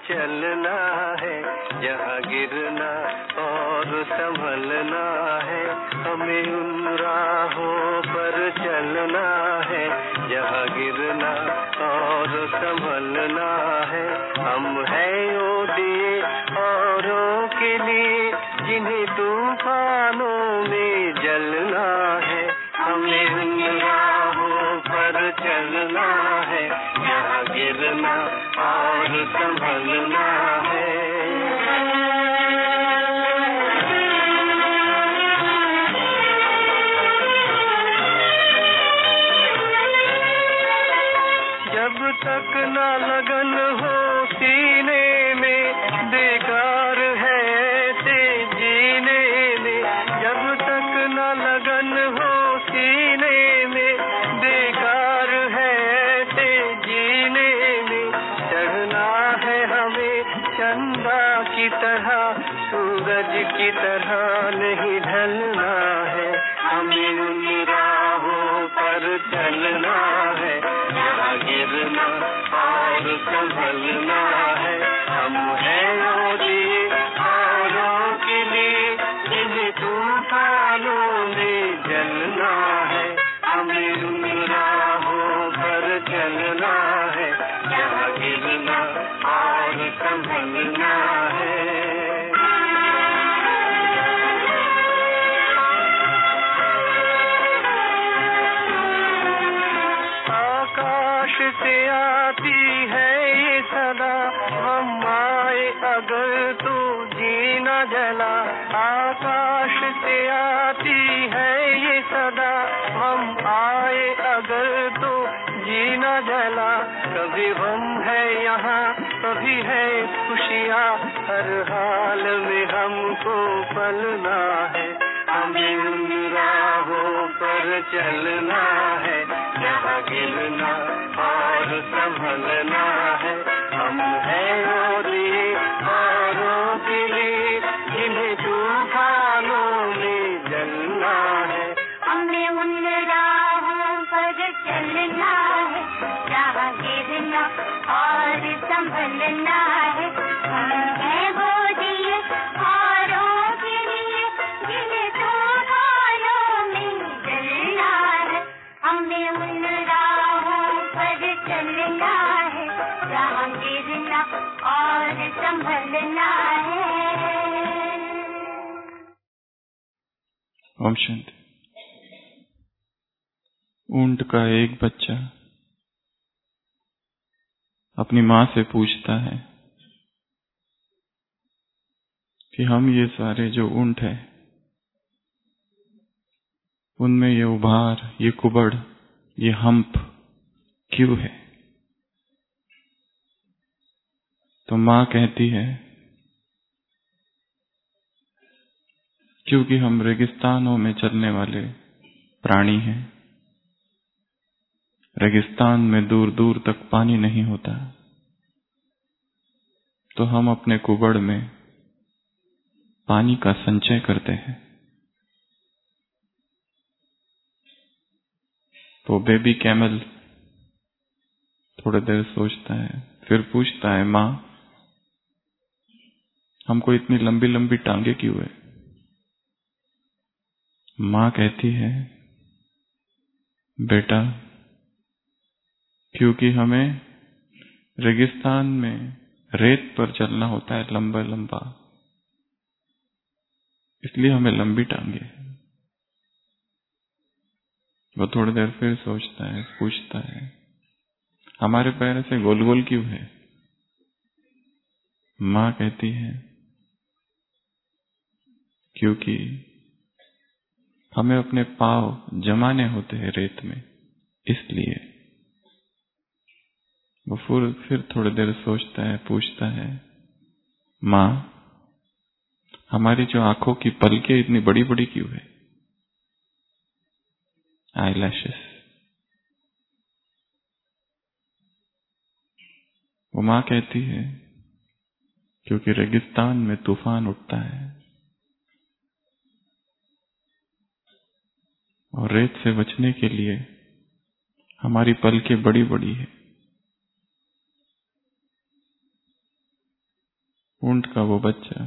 चलना है, जहाँ गिरना और संभलना है। हमें उन राहों पर चलना है, जहाँ गिरना और संभलना है। हम हैं वो दिए औरों के लिए, जिन्हें तूफानों में जलना है। हमें उन राहों पर चलना है, जहाँ गिरना और संभलना है। जब तक न लगन हो सीने में, बेकार है ऐसे जीने में। जब तक न लगन हो सीने में, बेकार है ऐसे जीने में। चढ़ना है हमें चंदा की तरह, सूरज की तरह नहीं ढलना है। हमें उन राहों पर चलना है, जहाँ गिरना और संभलना है। हम हैं वो दिए औरों के लिए, जिन्हें तूफानों में जलना है। हमें उन राहों पर चलना है, जहाँ गिरना और संभलना है। आकाश से आती है ये सदा, हम आए अगर तो जीना जला। आकाश से आती है ये सदा, हम आए अगर तो जीना जला। कभी हम है यहाँ, कभी है खुशियाँ, हर हाल में हमको पलना है। हमें उन राहों पर चलना है, जहाँ गिरना और संभलना है। हम हैं वो दिए औरों के लिए, जिन्हें तूफानों में जलना है। हमें उन राहों पर चलना है, जहाँ गिरना और संभलना है। हम हैं वो दिए औरों के लिए, जिन्हें तूफानों में जलना है। हमें उन राहों पर चलना है, जहाँ गिरना और संभलना है। ओम शांति। ऊंट का एक बच्चा अपनी माँ से पूछता है कि हम ये सारे जो ऊंट है, उनमें ये उभार, ये कुबड़, ये हम्प क्यों है? तो माँ कहती है, क्योंकि हम रेगिस्तानों में चलने वाले प्राणी हैं। रेगिस्तान में दूर दूर तक पानी नहीं होता, तो हम अपने कुबड़ में पानी का संचय करते हैं। तो बेबी कैमल थोड़ी देर सोचता है, फिर पूछता है, माँ हमको इतनी लंबी लंबी टांगे क्यों है? माँ कहती है, बेटा क्योंकि हमें रेगिस्तान में रेत पर चलना होता है लंबा लंबा, इसलिए हमें लंबी टांगे। वो थोड़ी देर फिर सोचता है, पूछता है, हमारे पैर ऐसे गोल गोल क्यों है? माँ कहती है, क्योंकि हमें अपने पाँव जमाने होते हैं रेत में, इसलिए। वो फिर थोड़ी देर सोचता है, पूछता है, माँ हमारी जो आंखों की पलकें इतनी बड़ी बड़ी क्यों है? आईलैशेस। वो माँ कहती है, क्योंकि रेगिस्तान में तूफान उठता है और रेत से बचने के लिए हमारी पलकें बड़ी बड़ी है। ऊंट का वो बच्चा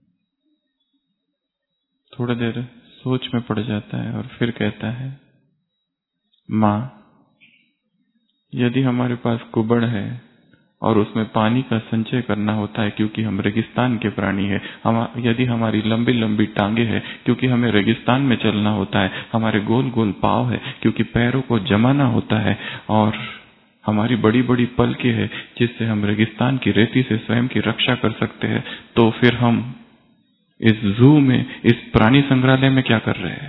थोड़ी देर सोच में पड़ जाता है और फिर कहता है, माँ, यदि हमारे पास कुबड़ है और उसमें पानी का संचय करना होता है क्योंकि हम रेगिस्तान के प्राणी हैं, यदि हमारी लंबी लंबी टांगे हैं क्योंकि हमें रेगिस्तान में चलना होता है, हमारे गोल गोल पाँव है क्योंकि पैरों को जमाना होता है, और हमारी बड़ी बड़ी पलकें हैं जिससे हम रेगिस्तान की रेती से स्वयं की रक्षा कर सकते हैं, तो फिर हम इस जू में, इस प्राणी संग्रहालय में क्या कर रहे हैं?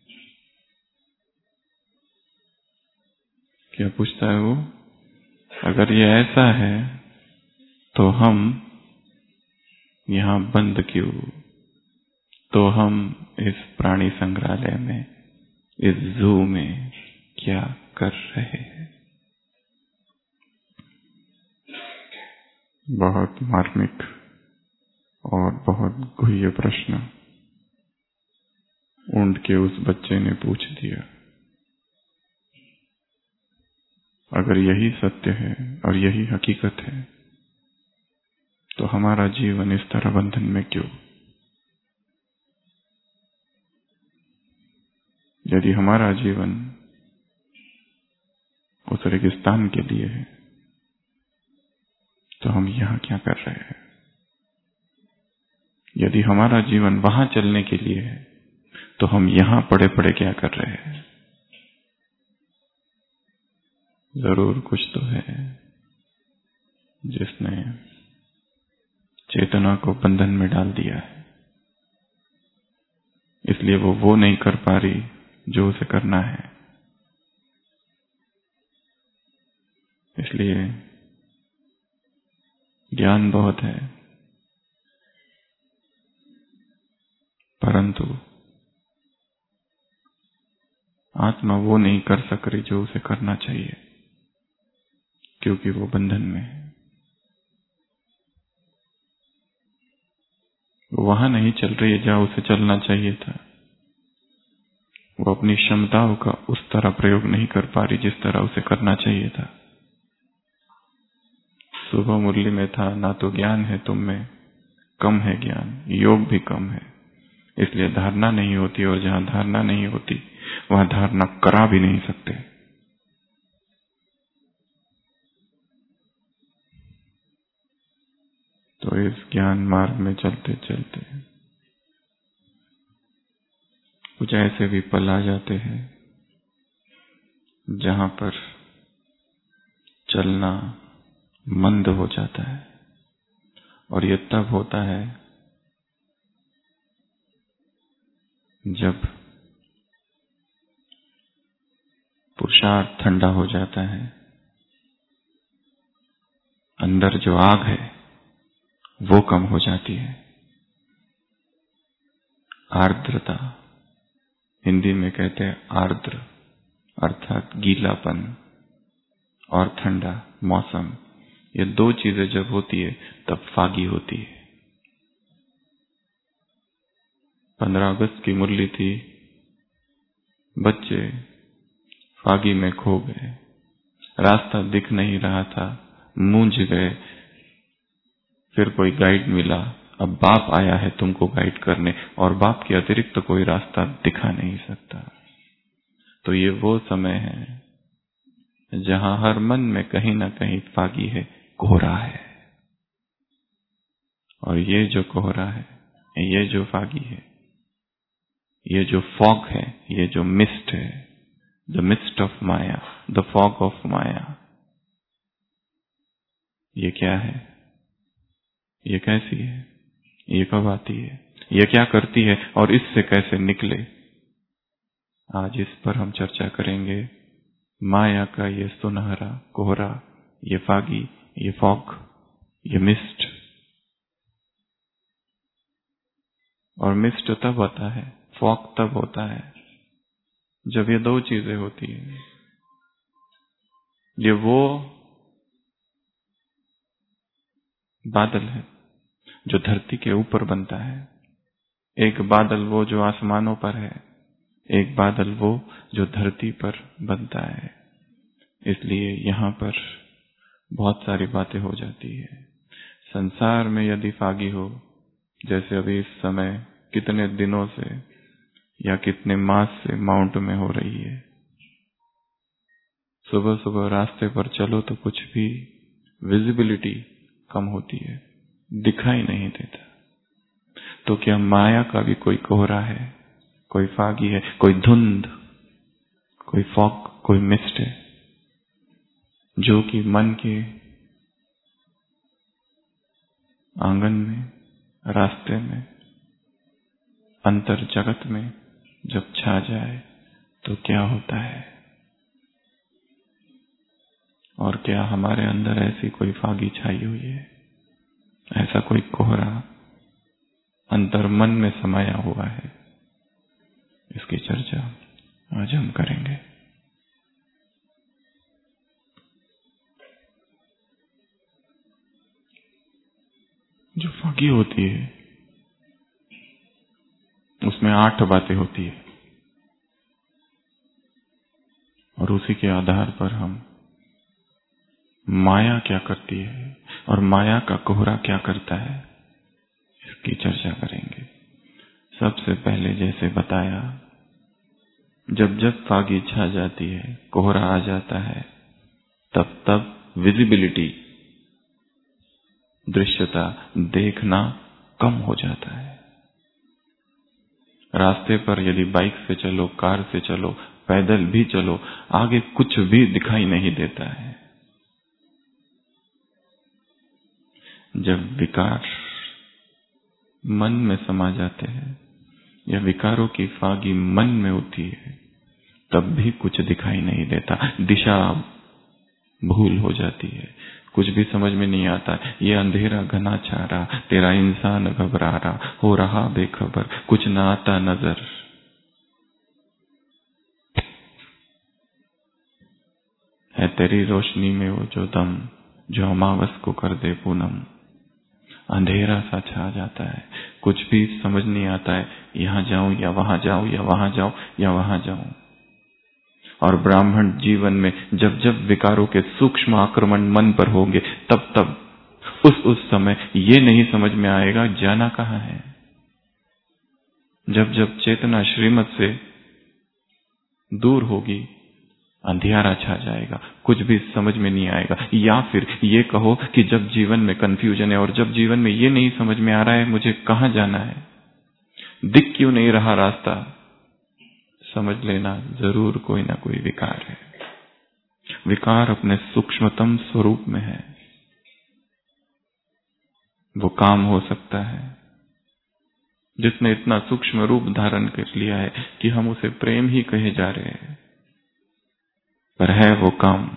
क्या पूछता है वो? अगर ये ऐसा है तो हम यहां बंद क्यों? तो हम इस प्राणी संग्रहालय में, इस जू में क्या कर रहे हैं? बहुत मार्मिक और बहुत गुह्य प्रश्न ऊंट के उस बच्चे ने पूछ दिया। अगर यही सत्य है और यही हकीकत है तो हमारा जीवन इस तरह बंधन में क्यों? यदि हमारा जीवन उस रेगिस्तान के लिए है तो हम यहां क्या कर रहे हैं? यदि हमारा जीवन वहां चलने के लिए है तो हम यहां पड़े पड़े क्या कर रहे हैं? जरूर कुछ तो है जिसने चेतना को बंधन में डाल दिया है, इसलिए वो नहीं कर पा रही जो उसे करना है। इसलिए ज्ञान बहुत है, परंतु आत्मा वो नहीं कर सक रही जो उसे करना चाहिए, क्योंकि वो बंधन में है। वो वहां नहीं चल रही है जहां उसे चलना चाहिए था। वो अपनी क्षमताओं का उस तरह प्रयोग नहीं कर पा रही जिस तरह उसे करना चाहिए था। सुबह मुरली में था, ना तो ज्ञान है तुम में, कम है ज्ञान, योग भी कम है, इसलिए धारणा नहीं होती, और जहां धारणा नहीं होती वहां धारणा करा भी नहीं सकते। तो इस ज्ञान मार्ग में चलते चलते कुछ ऐसे भी पल आ जाते हैं जहां पर चलना मंद हो जाता है, और ये तब होता है जब पुरुषार्थ ठंडा हो जाता है, अंदर जो आग है वो कम हो जाती है। आर्द्रता, हिंदी में कहते हैं आर्द्र, अर्थात गीलापन और ठंडा मौसम, ये दो चीजें जब होती है तब फागी होती है। 15 अगस्त की मुरली थी, बच्चे फागी में खो गए, रास्ता दिख नहीं रहा था, मूंझ गए, फिर कोई गाइड मिला, अब बाप आया है तुमको गाइड करने, और बाप के अतिरिक्त तो कोई रास्ता दिखा नहीं सकता। तो ये वो समय है जहां हर मन में कहीं ना कहीं फागी है, कोहरा है, और ये जो कोहरा है, ये जो फागी है, ये जो फॉग है, ये जो मिस्ट है, the mist of maya, the fog of maya, ये क्या है? ये कैसी है? ये कब आती है? ये क्या करती है और इससे कैसे निकले? आज इस पर हम चर्चा करेंगे। माया का ये सुनहरा कोहरा, ये फागी, ये फॉग, ये मिस्ट। और मिस्ट तब होता है, फॉग तब होता है जब ये दो चीजें होती है। ये वो बादल है जो धरती के ऊपर बनता है, एक बादल वो जो आसमानों पर है, एक बादल वो जो धरती पर बनता है। इसलिए यहां पर बहुत सारी बातें हो जाती है। संसार में यदि फागी हो, जैसे अभी इस समय कितने दिनों से या कितने मास से माउंट में हो रही है, सुबह सुबह रास्ते पर चलो तो कुछ भी विजिबिलिटी कम होती है, दिखाई नहीं देता। तो क्या माया का भी कोई कोहरा है, कोई फागी है, कोई धुंध, कोई फॉग, कोई मिस्ट है, जो कि मन के आंगन में, रास्ते में, अंतर जगत में जब छा जाए तो क्या होता है? और क्या हमारे अंदर ऐसी कोई फागी छाई हुई है, ऐसा कोई कोहरा अंतर मन में समाया हुआ है? इसकी चर्चा आज हम करेंगे। जो फागी होती है उसमें 8 बातें होती है और उसी के आधार पर हम माया क्या करती है और माया का कोहरा क्या करता है, इसकी चर्चा करेंगे। सबसे पहले जैसे बताया, जब जब फागी छा जाती है, कोहरा आ जाता है, तब तब विजिबिलिटी, दृश्यता, देखना कम हो जाता है। रास्ते पर यदि बाइक से चलो, कार से चलो, पैदल भी चलो, आगे कुछ भी दिखाई नहीं देता है। जब विकार मन में समा जाते हैं या विकारों की फागी मन में होती है, तब भी कुछ दिखाई नहीं देता, दिशा भूल हो जाती है, कुछ भी समझ में नहीं आता। ये अंधेरा घना छा रहा, तेरा इंसान घबरा रहा, हो रहा बेखबर, कुछ ना आता नजर। है तेरी रोशनी में वो जो दम, जो अमावस को कर दे पूनम। अंधेरा सा छा जाता है, कुछ भी समझ नहीं आता है, यहां जाऊं या वहां जाऊं या वहां जाऊं या वहां जाऊं। और ब्राह्मण जीवन में जब जब विकारों के सूक्ष्म आक्रमण मन पर होंगे, तब तब उस समय ये नहीं समझ में आएगा जाना कहां है। जब जब चेतना श्रीमत से दूर होगी, अंधियारा छा जाएगा, कुछ भी समझ में नहीं आएगा। या फिर ये कहो कि जब जीवन में कंफ्यूजन है और जब जीवन में ये नहीं समझ में आ रहा है मुझे कहां जाना है, दिख क्यों नहीं रहा रास्ता, समझ लेना जरूर कोई ना कोई विकार है। विकार अपने सूक्ष्मतम स्वरूप में है। वो काम हो सकता है जिसने इतना सूक्ष्म रूप धारण कर लिया है कि हम उसे प्रेम ही कहे जा रहे हैं, पर है वो काम।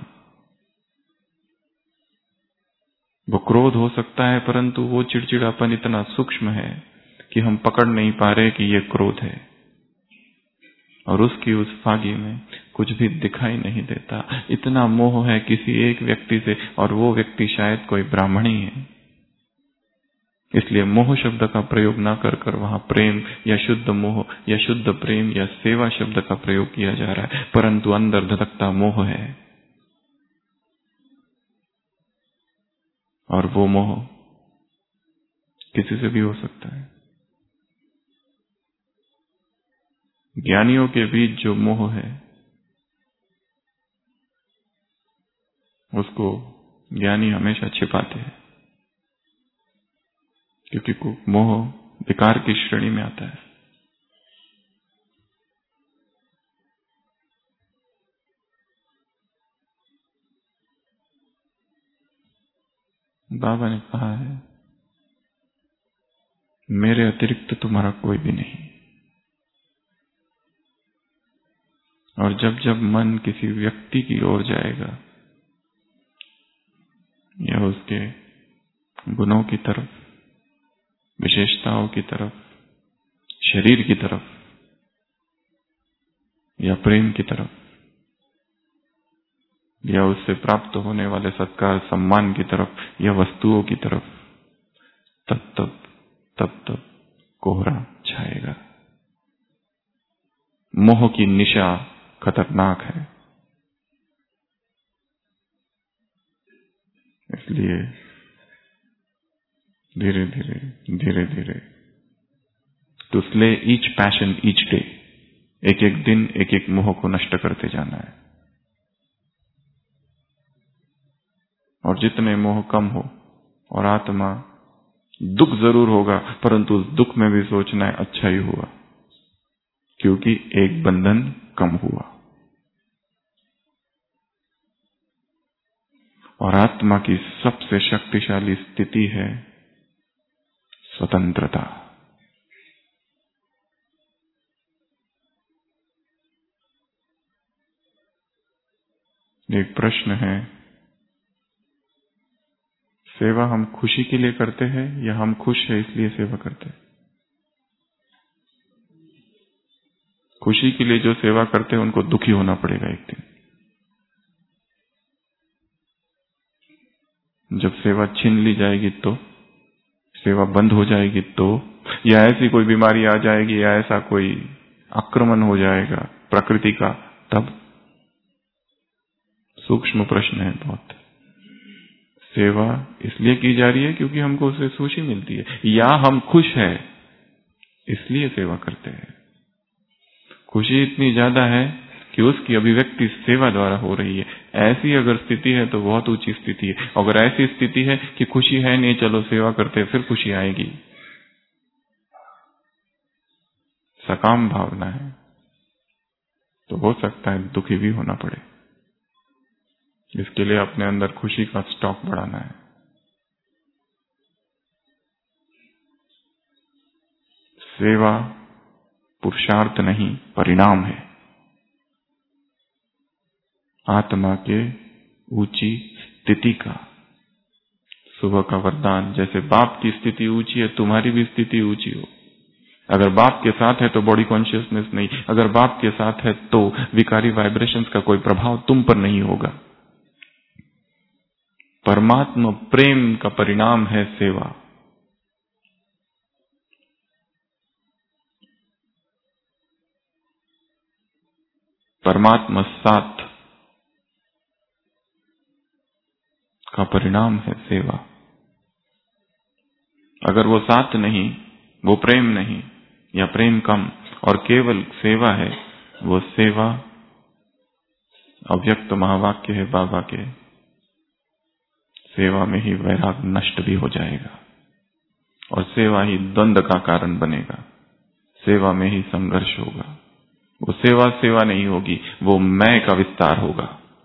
वो क्रोध हो सकता है, परंतु वो चिड़चिड़ापन इतना सूक्ष्म है कि हम पकड़ नहीं पा रहे कि ये क्रोध है, और उसकी उस फागी में कुछ भी दिखाई नहीं देता। इतना मोह है किसी एक व्यक्ति से, और वो व्यक्ति शायद कोई ब्राह्मण ही है। इसलिए मोह शब्द का प्रयोग ना कर कर वहां प्रेम या शुद्ध मोह या शुद्ध प्रेम या सेवा शब्द का प्रयोग किया जा रहा है, परंतु अंदर धड़कता मोह है। और वो मोह किसी से भी हो सकता है। ज्ञानियों के बीच जो मोह है उसको ज्ञानी हमेशा छिपाते हैं, क्योंकि मोह विकार की श्रेणी में आता है। बाबा ने कहा है, मेरे अतिरिक्त तुम्हारा कोई भी नहीं। और जब जब मन किसी व्यक्ति की ओर जाएगा या उसके गुणों की तरफ, विशेषताओं की तरफ, शरीर की तरफ या प्रेम की तरफ या उससे प्राप्त होने वाले सत्कार सम्मान की तरफ या वस्तुओं की तरफ, तब तब कोहरा छाएगा। मोह की निशा खतरनाक है। इसलिए धीरे धीरे धीरे धीरे to slay each passion each day, एक एक दिन एक एक मोह को नष्ट करते जाना है। और जितने मोह कम हो, और आत्मा दुख जरूर होगा, परंतु उस दुख में भी सोचना है अच्छा ही हुआ, क्योंकि एक बंधन कम हुआ। और आत्मा की सबसे शक्तिशाली स्थिति है स्वतंत्रता। एक प्रश्न है, सेवा हम खुशी के लिए करते हैं या हम खुश है इसलिए सेवा करते हैं? खुशी के लिए जो सेवा करते हैं उनको दुखी होना पड़ेगा एक दिन। जब सेवा छीन ली जाएगी तो, सेवा बंद हो जाएगी तो, या ऐसी कोई बीमारी आ जाएगी या ऐसा कोई आक्रमण हो जाएगा प्रकृति का, तब सूक्ष्म प्रश्न है बहुत। सेवा इसलिए की जा रही है क्योंकि हमको उससे खुशी मिलती है, या हम खुश है इसलिए सेवा करते हैं। खुशी इतनी ज्यादा है कि उसकी अभिव्यक्ति सेवा द्वारा हो रही है। ऐसी अगर स्थिति है तो बहुत ऊंची स्थिति है। अगर ऐसी स्थिति है कि खुशी है नहीं, चलो सेवा करते हैं, फिर खुशी आएगी। सकाम भावना है तो हो सकता है दुखी भी होना पड़े। इसके लिए अपने अंदर खुशी का स्टॉक बढ़ाना है। सेवा पुरुषार्थ नहीं, परिणाम है आत्मा के ऊंची स्थिति का। सुबह का वरदान, जैसे बाप की स्थिति ऊंची है, तुम्हारी भी स्थिति ऊंची हो। अगर बाप के साथ है तो बॉडी कॉन्शियसनेस नहीं, अगर बाप के साथ है तो विकारी वाइब्रेशंस का कोई प्रभाव तुम पर नहीं होगा। परमात्मा प्रेम का परिणाम है सेवा। परमात्मा साथ का परिणाम है सेवा। अगर वो साथ नहीं, वो प्रेम नहीं, या प्रेम कम और केवल सेवा है, वो सेवा अव्यक्त महावाक्य है बाबा के, सेवा में ही वैराग नष्ट भी हो जाएगा और सेवा ही द्वंद्व का कारण बनेगा। सेवा में ही संघर्ष होगा। वो सेवा सेवा नहीं होगी, वो मैं का विस्तार होगा।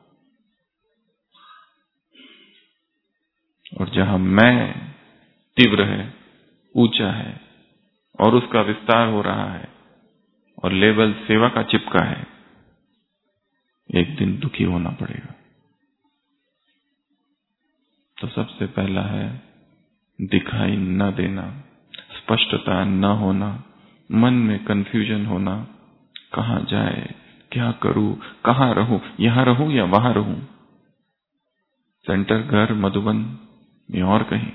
और जहां मैं तीव्र है, ऊंचा है और उसका विस्तार हो रहा है और लेवल सेवा का चिपका है, एक दिन दुखी होना पड़ेगा। तो सबसे पहला है दिखाई न देना, स्पष्टता न होना, मन में कंफ्यूजन होना, कहां जाए, क्या करूं, कहां रहूं, यहां रहूं या वहां रहूं, सेंटर घर मधुबन या और कहीं,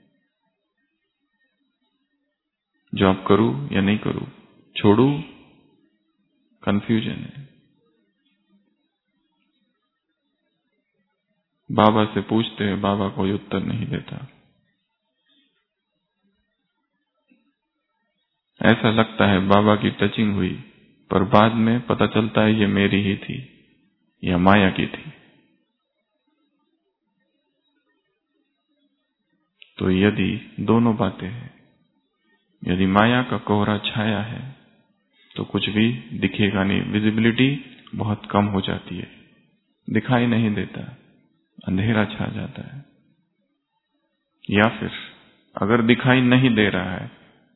जॉब करूं या नहीं करूं, छोड़ूं, कंफ्यूजन है। बाबा से पूछते हैं, बाबा कोई उत्तर नहीं देता। ऐसा लगता है बाबा की टचिंग हुई, पर बाद में पता चलता है ये मेरी ही थी या माया की थी। तो यदि दोनों बातें हैं, यदि माया का कोहरा छाया है तो कुछ भी दिखेगा नहीं, विजिबिलिटी बहुत कम हो जाती है, दिखाई नहीं देता, अंधेरा छा जाता है। या फिर अगर दिखाई नहीं दे रहा है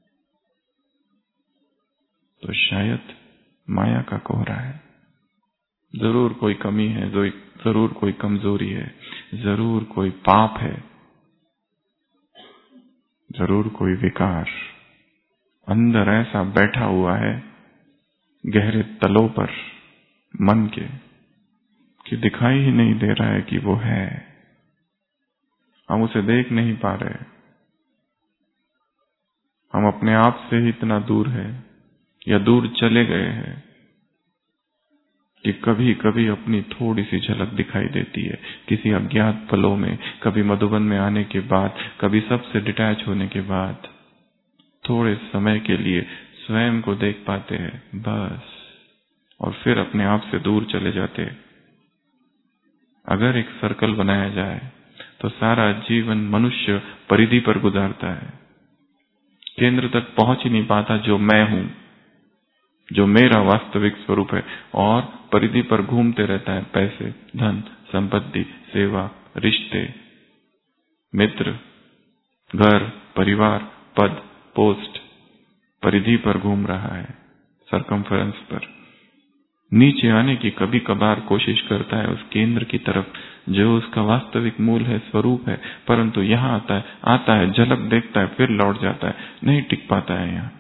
तो शायद माया का कोहरा है। जरूर कोई कमी है, जरूर कोई कमजोरी है, जरूर कोई पाप है, जरूर कोई विकार अंदर ऐसा बैठा हुआ है गहरे तलों पर मन के कि दिखाई ही नहीं दे रहा है कि वो है। हम उसे देख नहीं पा रहे। हम अपने आप से ही इतना दूर है या दूर चले गए हैं कि कभी कभी अपनी थोड़ी सी झलक दिखाई देती है किसी अज्ञात पलों में, कभी मधुबन में आने के बाद, कभी सबसे डिटैच होने के बाद थोड़े समय के लिए स्वयं को देख पाते हैं बस, और फिर अपने आप से दूर चले जाते हैं। अगर एक सर्कल बनाया जाए तो सारा जीवन मनुष्य परिधि पर गुजारता है, केंद्र तक पहुंच ही नहीं पाता जो मैं हूं, जो मेरा वास्तविक स्वरूप है, और परिधि पर घूमते रहता है। पैसे, धन, संपत्ति, सेवा, रिश्ते, मित्र, घर, परिवार, पद, पोस्ट, परिधि पर घूम रहा है, सरकमफरेंस पर। नीचे आने की कभी कभार कोशिश करता है उस केंद्र की तरफ जो उसका वास्तविक मूल है, स्वरूप है, परंतु यहां आता है, झलक देखता है, फिर लौट जाता है, नहीं टिक पाता है यहां।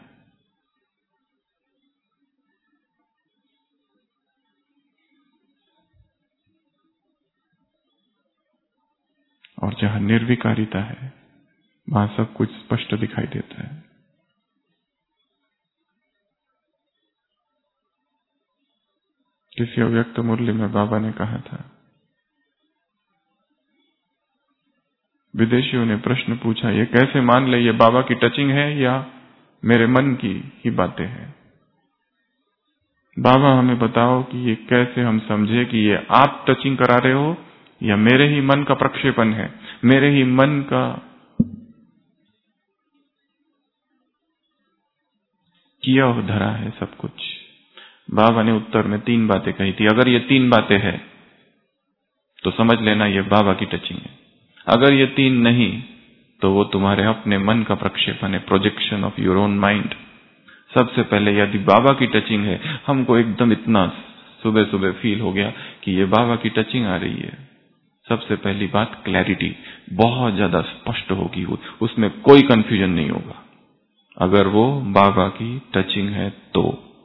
और जहां निर्विकारिता है वहां सब कुछ स्पष्ट दिखाई देता है। किसी अव्यक्त मुरली में बाबा ने कहा था, विदेशियों ने प्रश्न पूछा, ये कैसे मान ले ये बाबा की टचिंग है या मेरे मन की ही बातें हैं? बाबा हमें बताओ कि ये कैसे हम समझे कि ये आप टचिंग करा रहे हो या मेरे ही मन का प्रक्षेपण है, मेरे ही मन का किया धरा है सब कुछ। बाबा ने उत्तर में 3 बातें कही थी। अगर ये 3 बातें हैं तो समझ लेना ये बाबा की टचिंग है। अगर ये 3 नहीं तो वो तुम्हारे अपने मन का प्रक्षेपण है, projection of your own mind. सबसे पहले यदि बाबा की टचिंग है, हमको एकदम इतना सुबह सुबह फील हो गया कि ये बाबा की टचिंग आ रही है, सबसे पहली बात क्लैरिटी, बहुत ज्यादा स्पष्ट होगी, उसमें कोई कंफ्यूजन नहीं होगा अगर वो बाबा की टचिंग है तो।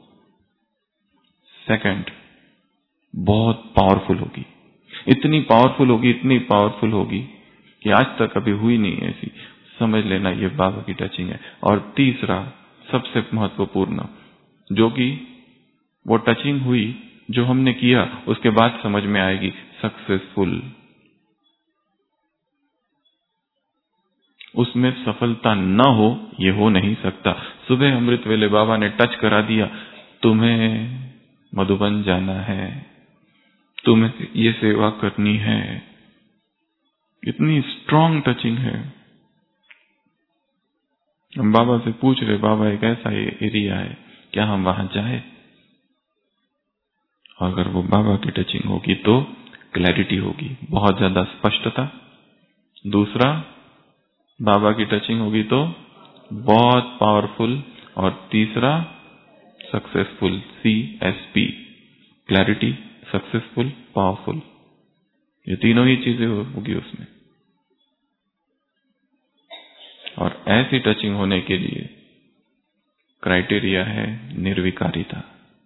सेकंड, बहुत पावरफुल होगी, इतनी पावरफुल होगी कि आज तक कभी हुई नहीं ऐसी, समझ लेना ये बाबा की टचिंग है। और तीसरा सबसे महत्वपूर्ण, जो कि वो टचिंग हुई जो हमने किया उसके बाद समझ में आएगी, सक्सेसफुल। उसमें सफलता न हो ये हो नहीं सकता। सुबह अमृत वेले बाबा ने टच करा दिया, तुम्हें मधुबन जाना है, तुम्हें ये सेवा करनी है, इतनी स्ट्रांग टचिंग है। हम बाबा से पूछ रहे, बाबा एक ऐसा एरिया है, क्या हम वहां जाए? अगर वो बाबा की टचिंग होगी तो क्लैरिटी होगी, बहुत ज्यादा स्पष्टता। दूसरा, बाबा की टचिंग होगी तो बहुत पावरफुल। और तीसरा, successful, CSP, clarity, successful, powerful, ये तीनों ही चीजें होगी उसमें। और ऐसी टचिंग होने के लिए क्राइटेरिया है निर्विकारिता।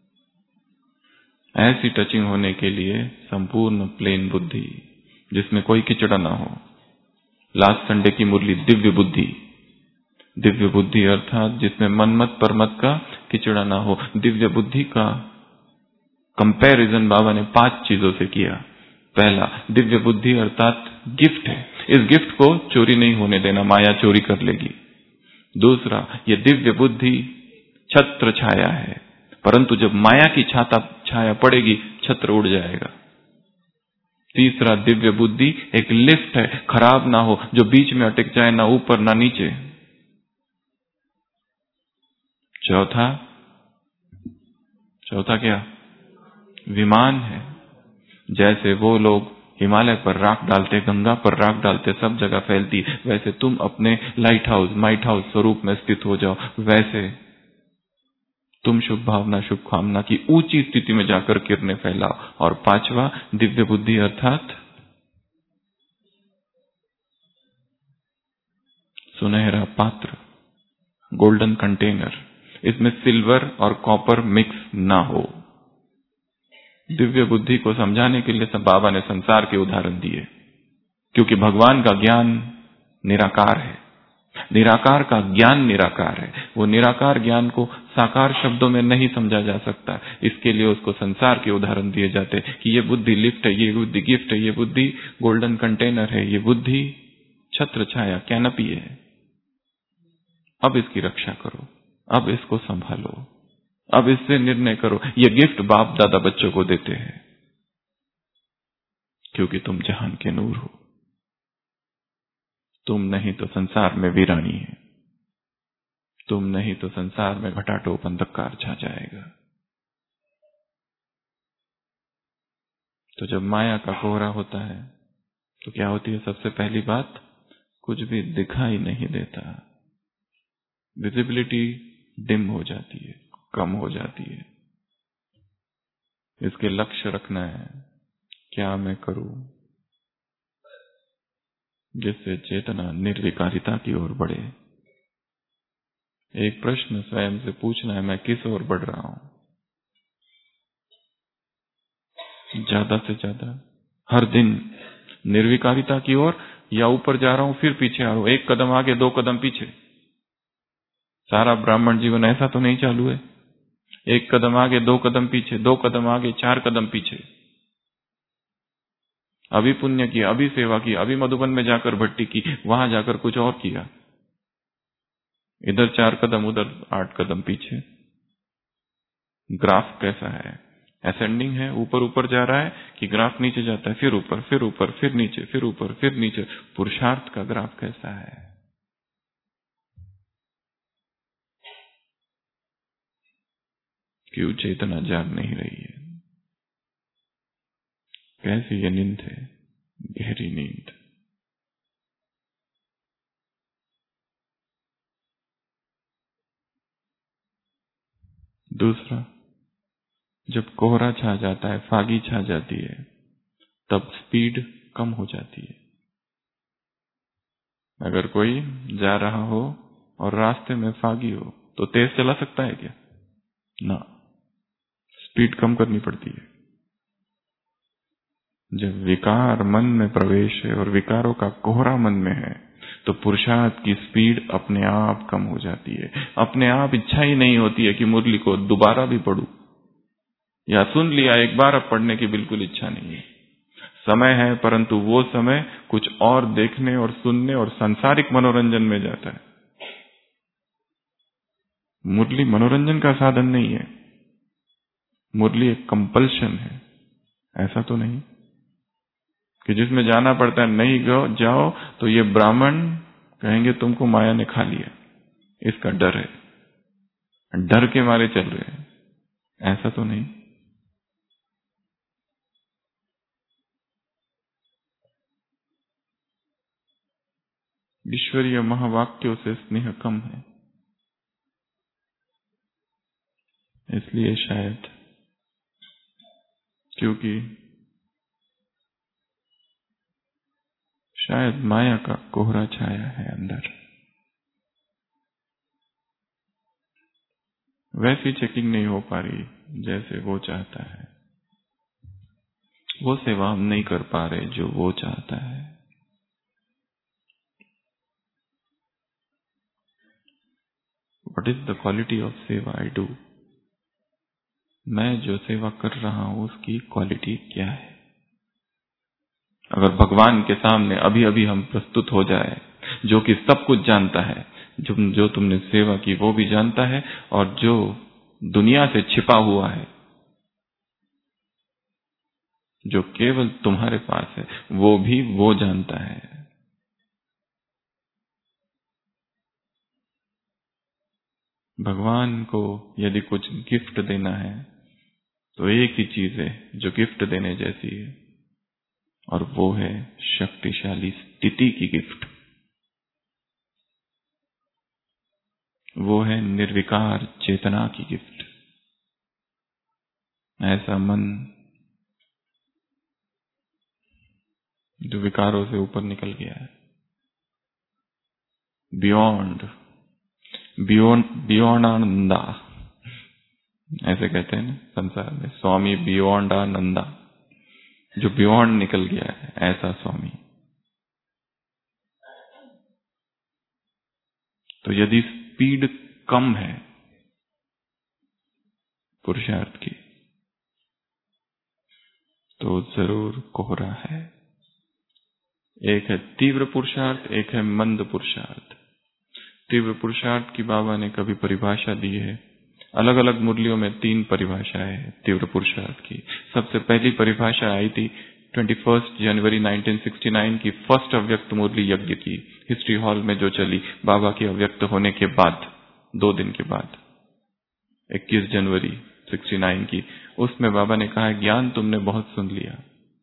ऐसी टचिंग होने के लिए संपूर्ण प्लेन बुद्धि, जिसमें कोई किचड़ा ना हो। लास्ट संडे की मुरली दिव्य बुद्धि, दिव्य बुद्धि अर्थात जिसमें मनमत परमत का किचड़ा ना हो। दिव्य बुद्धि का कंपैरिजन बाबा ने 5 चीजों से किया। पहला, दिव्य बुद्धि अर्थात गिफ्ट है, इस गिफ्ट को चोरी नहीं होने देना, माया चोरी कर लेगी। दूसरा, ये दिव्य बुद्धि छत्र छाया है, परंतु जब माया की छाया पड़ेगी छत्र उड़ जाएगा। तीसरा, दिव्य बुद्धि एक लिफ्ट है, खराब ना हो, जो बीच में अटक जाए, ना ऊपर ना नीचे। चौथा क्या? विमान है। जैसे वो लोग हिमालय पर राख डालते, गंगा पर राख डालते, सब जगह फैलती, वैसे तुम अपने लाइट हाउस, माइट हाउस स्वरूप में स्थित हो जाओ। वैसे तुम शुभ भावना, शुभ कामना की ऊंची स्थिति में जाकर किरणें फैलाओ। और 5वां, दिव्य बुद्धि अर्थात सुनहरा पात्र, गोल्डन कंटेनर, इसमें सिल्वर और कॉपर मिक्स ना हो। दिव्य बुद्धि को समझाने के लिए सब बाबा ने संसार के उदाहरण दिए, क्योंकि भगवान का ज्ञान निराकार है, निराकार का ज्ञान निराकार है। वो निराकार ज्ञान को साकार शब्दों में नहीं समझा जा सकता, इसके लिए उसको संसार के उदाहरण दिए जाते कि ये बुद्धि लिफ्ट है, ये बुद्धि गिफ्ट है, ये बुद्धि गोल्डन कंटेनर है, ये बुद्धि छत्र छाया कैनपी है। अब इसकी रक्षा करो, अब इसको संभालो, अब इससे निर्णय करो। ये गिफ्ट बाप दादा बच्चों को देते हैं क्योंकि तुम जहान के नूर हो। तुम नहीं तो संसार में वीरानी है, तुम नहीं तो संसार में घटाटोप अंधकार छा जाएगा। तो जब माया का कोहरा होता है तो क्या होती है? सबसे पहली बात, कुछ भी दिखाई नहीं देता, विजिबिलिटी डिम हो जाती है, कम हो जाती है। इसके लक्ष्य रखना है, क्या मैं करूं जिससे चेतना निर्विकारिता की ओर बढ़े। एक प्रश्न स्वयं से पूछना है, मैं किस ओर बढ़ रहा हूं? ज्यादा से ज्यादा हर दिन निर्विकारिता की ओर, या ऊपर जा रहा हूं फिर पीछे आ रहा हूं, एक कदम आगे 2 कदम पीछे। सारा ब्राह्मण जीवन ऐसा तो नहीं चालू है, एक कदम आगे 2 कदम पीछे, 2 कदम आगे 4 कदम पीछे। अभी पुण्य किया, अभी सेवा की, अभी मधुबन में जाकर भट्टी की, वहां जाकर कुछ और किया, इधर 4 कदम उधर 8 कदम पीछे। ग्राफ कैसा है? असेंडिंग है, ऊपर ऊपर जा रहा है कि ग्राफ नीचे जाता है, फिर ऊपर, फिर ऊपर, फिर नीचे, फिर ऊपर, फिर नीचे। पुरुषार्थ का ग्राफ कैसा है? क्यों चेतना जाग नहीं रही है? कैसी ये नींद है? गहरी नींद। दूसरा, जब कोहरा छा जाता है, फागी छा जाती है, तब स्पीड कम हो जाती है। अगर कोई जा रहा हो और रास्ते में फागी हो तो तेज चला सकता है क्या? ना, स्पीड कम करनी पड़ती है। जब विकार मन में प्रवेश है और विकारों का कोहरा मन में है तो पुरुषार्थ की स्पीड अपने आप कम हो जाती है। अपने आप इच्छा ही नहीं होती है कि मुरली को दोबारा भी पढ़ूं, या सुन लिया एक बार, अब पढ़ने की बिल्कुल इच्छा नहीं है। समय है, परंतु वो समय कुछ और देखने और सुनने और सांसारिक मनोरंजन में जाता है। मुरली मनोरंजन का साधन नहीं है, मुरली एक कंपल्शन है। ऐसा तो नहीं कि जिसमें जाना पड़ता है, नहीं जाओ तो ये ब्राह्मण कहेंगे तुमको माया ने खा लिया, इसका डर है, डर के मारे चल रहे हैं। ऐसा तो नहीं। ईश्वरीय महावाक्यों से स्नेह कम है, इसलिए शायद, क्योंकि शायद माया का कोहरा छाया है अंदर। वैसी चेकिंग नहीं हो पा रही जैसे वो चाहता है, वो सेवा हम नहीं कर पा रहे जो वो चाहता है। What is the quality of सेवा I do? मैं जो सेवा कर रहा हूं उसकी क्वालिटी क्या है? अगर भगवान के सामने अभी अभी हम प्रस्तुत हो जाए, जो कि सब कुछ जानता है, जो तुमने सेवा की वो भी जानता है, और जो दुनिया से छिपा हुआ है, जो केवल तुम्हारे पास है, वो भी वो जानता है। भगवान को यदि कुछ गिफ्ट देना है तो एक ही चीज है जो गिफ्ट देने जैसी है, और वो है शक्तिशाली स्थिति की गिफ्ट। वो है निर्विकार चेतना की गिफ्ट। ऐसा मन जो विकारों से ऊपर निकल गया है, बियॉन्ड आनंदा, ऐसे कहते हैं ना संसार में, स्वामी बियॉन्ड आनंदा, जो बियॉन्ड निकल गया है, ऐसा स्वामी। तो यदि स्पीड कम है पुरुषार्थ की, तो जरूर कोहरा है। एक है तीव्र पुरुषार्थ, एक है मंद पुरुषार्थ। तीव्र पुरुषार्थ की बाबा ने कभी परिभाषा दी है, अलग अलग मुरलियों में 3 परिभाषाएं हैं तीव्र पुरुषार्थ की। सबसे पहली परिभाषा आई थी 21 जनवरी 1969 की फर्स्ट अव्यक्त मुरली यज्ञ की, हिस्ट्री हॉल में जो चली बाबा के अव्यक्त होने के बाद 2 दिन के बाद, 21 जनवरी 69 की। उसमें बाबा ने कहा, ज्ञान तुमने बहुत सुन लिया,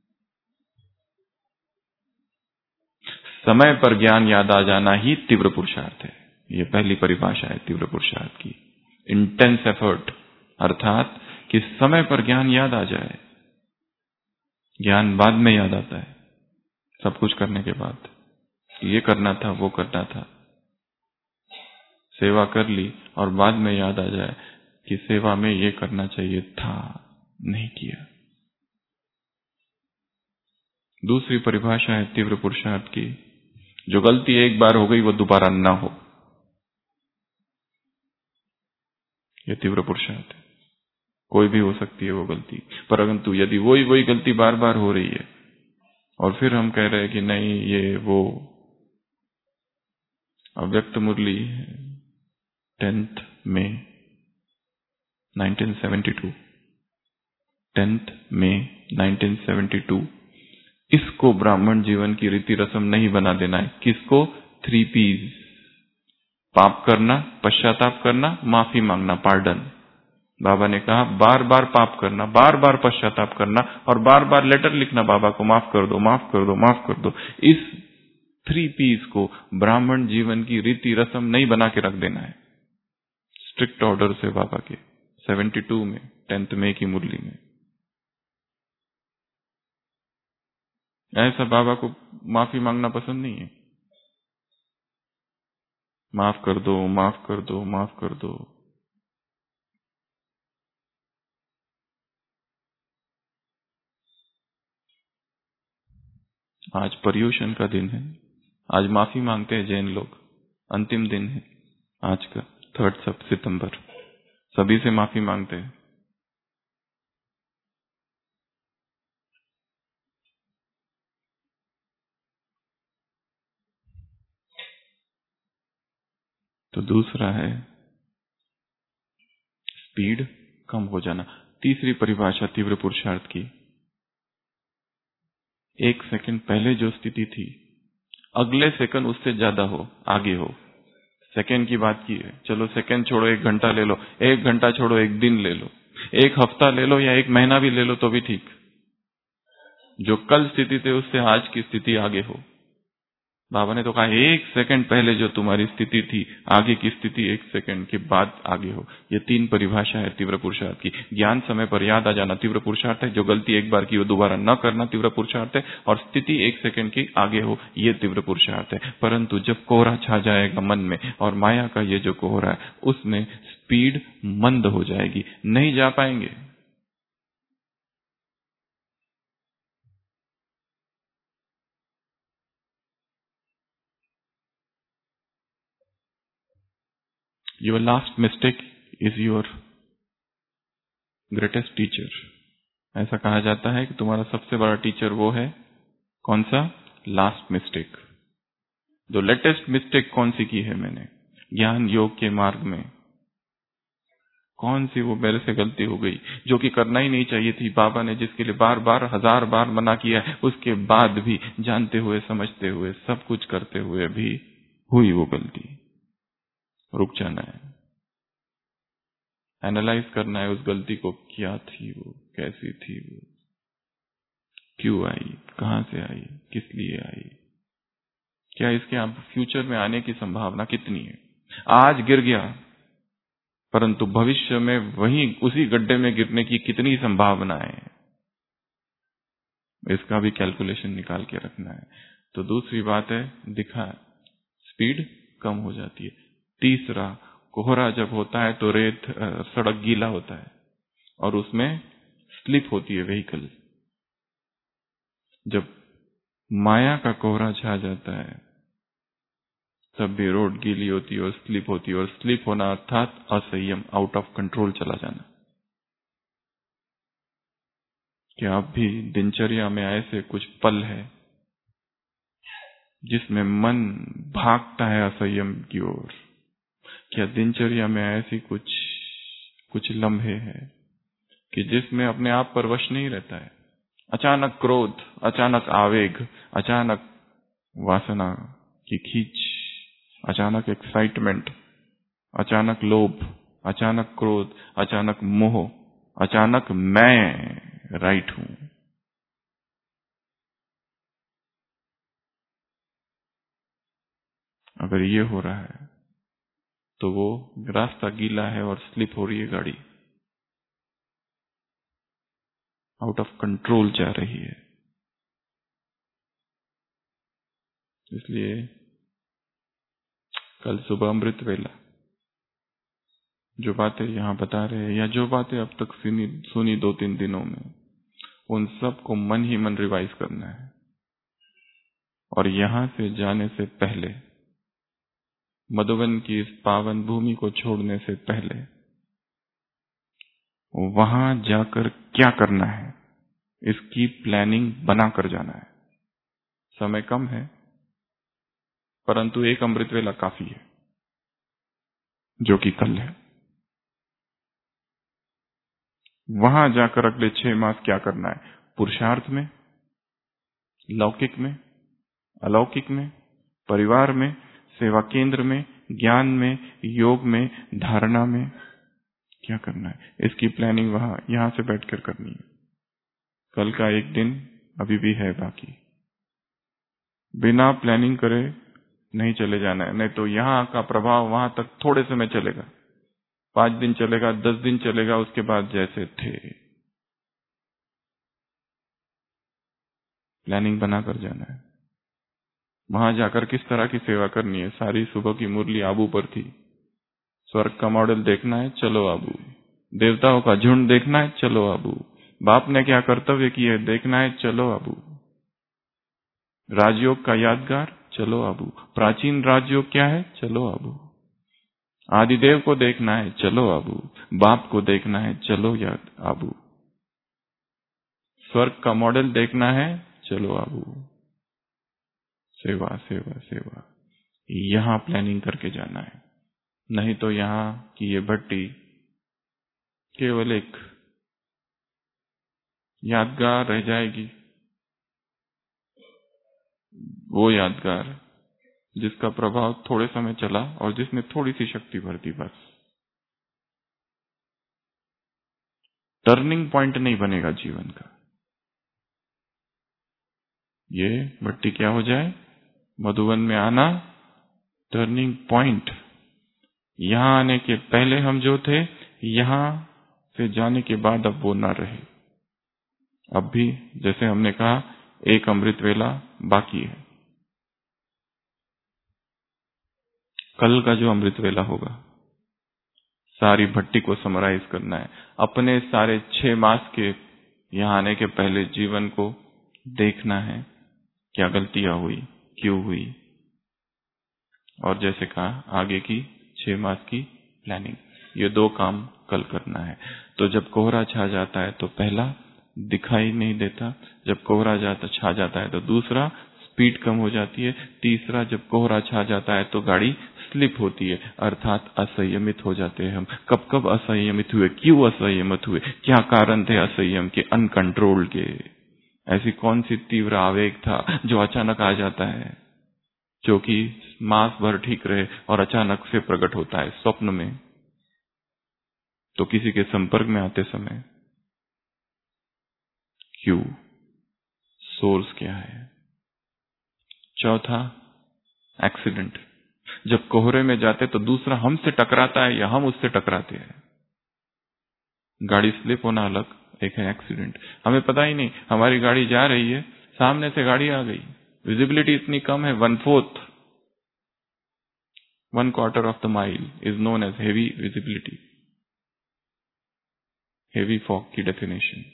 समय पर ज्ञान याद आ जाना ही तीव्र पुरुषार्थ है। ये पहली परिभाषा है तीव्र पुरुषार्थ की। इंटेंस एफर्ट, अर्थात कि समय पर ज्ञान याद आ जाए। ज्ञान बाद में याद आता है, सब कुछ करने के बाद, ये करना था, वो करना था, सेवा कर ली और बाद में याद आ जाए कि सेवा में ये करना चाहिए था, नहीं किया। दूसरी परिभाषा है तीव्र पुरुषार्थ की, जो गलती एक बार हो गई वो दोबारा ना हो, यह तीव्र पुरुषार्थ है। कोई भी हो सकती है वो गलती, परंतु यदि वही गलती बार बार हो रही है और फिर हम कह रहे हैं कि नहीं ये वो अव्यक्त मुरली 10 मई 1972, 10 मई 1972, इसको ब्राह्मण जीवन की रीति रस्म नहीं बना देना है। किसको? 3 P's, पाप करना, पश्चाताप करना, माफी मांगना, पार्डन। बाबा ने कहा बार बार पाप करना, बार बार पश्चाताप करना और बार बार लेटर लिखना बाबा को, माफ कर दो, माफ कर दो, माफ कर दो। इस 3 P's को ब्राह्मण जीवन की रीति रस्म नहीं बना के रख देना है। स्ट्रिक्ट ऑर्डर से बाबा के 72 में 10 मई की मुरली में ऐसा बाबा को माफी मांगना पसंद नहीं है। माफ कर दो, माफ कर दो, माफ कर दो। आज पर्यूषण का दिन है, आज माफी मांगते हैं जैन लोग, अंतिम दिन है आज का 3 सितंबर, सभी से माफी मांगते हैं। तो दूसरा है स्पीड कम हो जाना। तीसरी परिभाषा तीव्र पुरुषार्थ की, 1 सेकंड पहले जो स्थिति थी अगले सेकंड उससे ज्यादा हो, आगे हो। सेकंड की बात की है, चलो सेकंड छोड़ो 1 घंटा ले लो, 1 घंटा छोड़ो 1 दिन ले लो, 1 हफ्ता ले लो या 1 महीना भी ले लो तो भी ठीक। जो कल स्थिति थी उससे आज की स्थिति आगे हो। बाबा ने तो कहा 1 सेकंड पहले जो तुम्हारी स्थिति थी आगे की स्थिति 1 सेकंड के बाद आगे हो। ये 3 परिभाषा है तीव्र पुरुषार्थ की। ज्ञान समय पर याद आ जाना तीव्र पुरुषार्थ है, जो गलती एक बार की वो दोबारा न करना तीव्र पुरुषार्थ है, और स्थिति 1 सेकंड की आगे हो, ये तीव्र पुरुषार्थ है। परंतु जब कोहरा छा जाएगा मन में और माया का ये जो कोहरा है उसमें स्पीड मंद हो जाएगी, नहीं जा पाएंगे। Your last mistake is your greatest teacher। ऐसा कहा जाता है कि तुम्हारा सबसे बड़ा टीचर वो है, कौन सा? Last mistake. जो लेटेस्ट मिस्टेक कौन सी की है मैंने ज्ञान योग के मार्ग में, कौन सी वो मेरे से गलती हो गई जो कि करना ही नहीं चाहिए थी। बाबा ने जिसके लिए बार बार 1000 बार मना किया है, उसके बाद भी जानते हुए समझते हुए सब कुछ करते हुए भी हुई वो गलती। रुक जाना है, एनालाइज करना है उस गलती को, क्या थी वो, कैसी थी वो, क्यों आई, कहां से आई, किस लिए आई, क्या इसके आप फ्यूचर में आने की संभावना कितनी है। आज गिर गया परंतु भविष्य में वहीं उसी गड्ढे में गिरने की कितनी संभावनाएं है, इसका भी कैलकुलेशन निकाल के रखना है। तो दूसरी बात है दिखा, स्पीड कम हो जाती है। तीसरा, कोहरा जब होता है तो रेत सड़क गीला होता है और उसमें स्लिप होती है व्हीकल। जब माया का कोहरा छा जाता है तब भी रोड गीली होती है और स्लिप होती है, और स्लिप होना अर्थात असंयम, आउट ऑफ कंट्रोल चला जाना। क्या आप भी दिनचर्या में ऐसे कुछ पल है जिसमें मन भागता है असंयम की ओर? क्या दिनचर्या में ऐसी कुछ लम्हे हैं कि जिसमें अपने आप पर वश नहीं रहता है? अचानक क्रोध, अचानक आवेग, अचानक वासना की खींच, अचानक एक्साइटमेंट, अचानक लोभ, अचानक क्रोध, अचानक मोह, अचानक मैं राइट हूं। अगर ये हो रहा है तो वो रास्ता गीला है और स्लिप हो रही है गाड़ी, आउट ऑफ कंट्रोल जा रही है। इसलिए कल सुबह अमृत वेला जो बातें यहां बता रहे हैं, या जो बातें अब तक सुनी 2-3 दिनों में, उन सब को मन ही मन रिवाइज करना है। और यहां से जाने से पहले, मधुबन की इस पावन भूमि को छोड़ने से पहले, वहां जाकर क्या करना है इसकी प्लानिंग बनाकर जाना है। समय कम है, परंतु एक अमृत वेला काफी है, जो कि कल है। वहां जाकर अगले 6 मास क्या करना है? पुरुषार्थ में, लौकिक में, अलौकिक में, परिवार में, सेवा केंद्र में, ज्ञान में, योग में, धारणा में क्या करना है, इसकी प्लानिंग वहां यहां से बैठकर करनी है। कल का एक दिन अभी भी है बाकी। बिना प्लानिंग करे नहीं चले जाना है, नहीं तो यहां का प्रभाव वहां तक थोड़े समय चलेगा, 5 दिन चलेगा, 10 दिन चलेगा, उसके बाद जैसे थे। प्लानिंग बनाकर जाना है। वहां जाकर किस तरह की सेवा करनी है? सारी सुबह की मुरली आबू पर थी। स्वर्ग का मॉडल देखना है, चलो आबू। देवताओं का झुंड देखना है, चलो आबू। बाप ने क्या कर्तव्य किए देखना है, चलो आबू। राजयोग का यादगार, चलो आबू। प्राचीन राजयोग क्या है? चलो आबू। आदिदेव को देखना है, चलो आबू। बाप को देखना है, चलो याद आबू। स्वर्ग का मॉडल देखना है, चलो आबू। सेवा सेवा सेवा, यहां प्लानिंग करके जाना है। नहीं तो यहां की ये भट्टी केवल एक यादगार रह जाएगी, वो यादगार जिसका प्रभाव थोड़े समय चला और जिसने थोड़ी सी शक्ति भर दी, बस। टर्निंग पॉइंट नहीं बनेगा जीवन का। ये भट्टी क्या हो जाए? मधुबन में आना टर्निंग पॉइंट। यहां आने के पहले हम जो थे, यहां से जाने के बाद अब वो ना रहे। अब भी जैसे हमने कहा, एक अमृत वेला बाकी है। कल का जो अमृत वेला होगा, सारी भट्टी को समराइज करना है। अपने सारे 6 मास के यहां आने के पहले जीवन को देखना है, क्या गलतियां हुई, क्यों हुई, और जैसे कहा आगे की 6 मास की प्लानिंग। ये 2 काम कल करना है। तो जब कोहरा छा जाता है तो पहला दिखाई नहीं देता, जब कोहरा छा जाता है तो दूसरा स्पीड कम हो जाती है, तीसरा जब कोहरा छा जाता है तो गाड़ी स्लिप होती है, अर्थात असंयमित हो जाते हैं हम। कब कब असंयमित हुए, क्यों असंयमित हुए, क्या कारण थे असंयम के, अनकंट्रोल्ड के? ऐसी कौन सी तीव्र आवेग था जो अचानक आ जाता है, जो कि मास भर ठीक रहे और अचानक से प्रकट होता है स्वप्न में, तो किसी के संपर्क में आते समय? क्यों? सोर्स क्या है? चौथा, एक्सीडेंट। जब कोहरे में जाते तो दूसरा हमसे टकराता है या हम उससे टकराते हैं। गाड़ी स्लिप होना अलग, एक है एक्सीडेंट। हमें पता ही नहीं, हमारी गाड़ी जा रही है, सामने से गाड़ी आ गई, विजिबिलिटी इतनी कम है, 1/4 of the mile is known as heavy visibility, heavy fog की डेफिनेशन।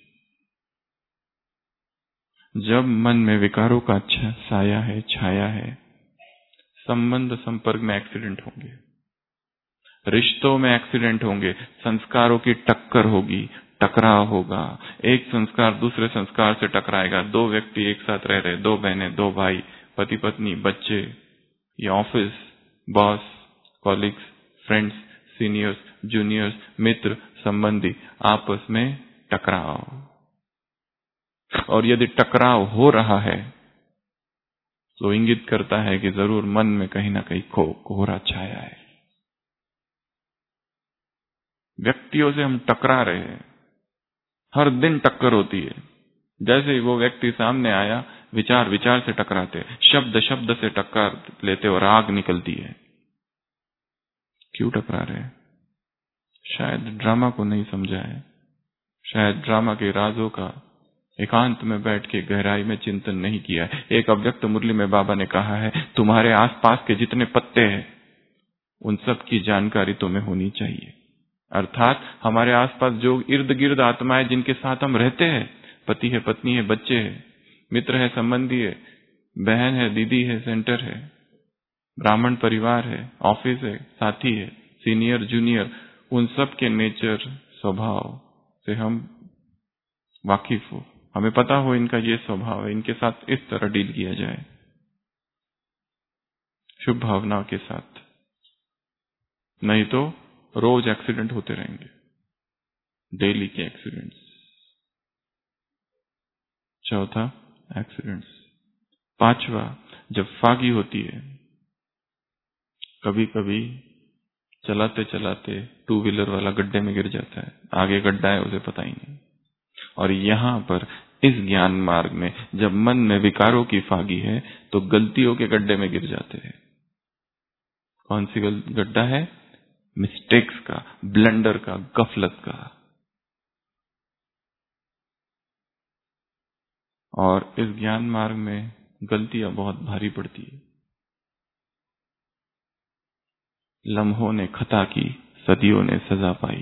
जब मन में विकारों का अच्छा साया है, छाया है, संबंध संपर्क में एक्सीडेंट होंगे, रिश्तों में एक्सीडेंट होंगे, संस्कारों की टक्कर होगी, टकराव होगा, एक संस्कार दूसरे संस्कार से टकराएगा। दो व्यक्ति एक साथ रह रहे, दो बहनें, दो भाई, पति पत्नी, बच्चे, ये office, boss, colleagues, friends, seniors, juniors, मित्र, संबंधी, आपस में टकराव। और यदि टकराव हो रहा है तो इंगित करता है कि जरूर मन में कहीं ना कहीं कोहरा छाया है। व्यक्तियों से हम टकरा रहे हैं, हर दिन टक्कर होती है। जैसे ही वो व्यक्ति सामने आया, विचार विचार से टकराते, शब्द शब्द से टक्कर लेते और आग निकलती है। क्यों टकरा रहे हैं? शायद ड्रामा को नहीं समझा है, शायद ड्रामा के राजों का एकांत में बैठ के गहराई में चिंतन नहीं किया है। एक अव्यक्त मुरली में बाबा ने कहा है, तुम्हारे आसपास के जितने पत्ते हैं उन सब की जानकारी तुम्हें होनी चाहिए। अर्थात हमारे आसपास जो इर्द गिर्द आत्माएं जिनके साथ हम रहते हैं, पति है, पत्नी है, बच्चे हैं, मित्र है, संबंधी है, बहन है, दीदी है, सेंटर है, ब्राह्मण परिवार है, ऑफिस है, साथी है, सीनियर जूनियर, उन सब के नेचर स्वभाव से हम वाकिफ हो, हमें पता हो इनका ये स्वभाव है, इनके साथ इस तरह डील किया जाए, शुभ भावना के साथ। नहीं तो रोज एक्सीडेंट होते रहेंगे, डेली के एक्सीडेंट्स। चौथा, एक्सीडेंट्स। पांचवा, जब फागी होती है, कभी कभी चलाते चलाते टू व्हीलर वाला गड्ढे में गिर जाता है, आगे गड्ढा है उसे पता ही नहीं। और यहां पर इस ज्ञान मार्ग में जब मन में विकारों की फागी है तो गलतियों के गड्ढे में गिर जाते हैं। कौन सी गड्ढा है? मिस्टेक्स का, ब्लंडर का, गफलत का। और इस ज्ञान मार्ग में गलतियां बहुत भारी पड़ती है। लम्हों ने खता की, सदियों ने सजा पाई।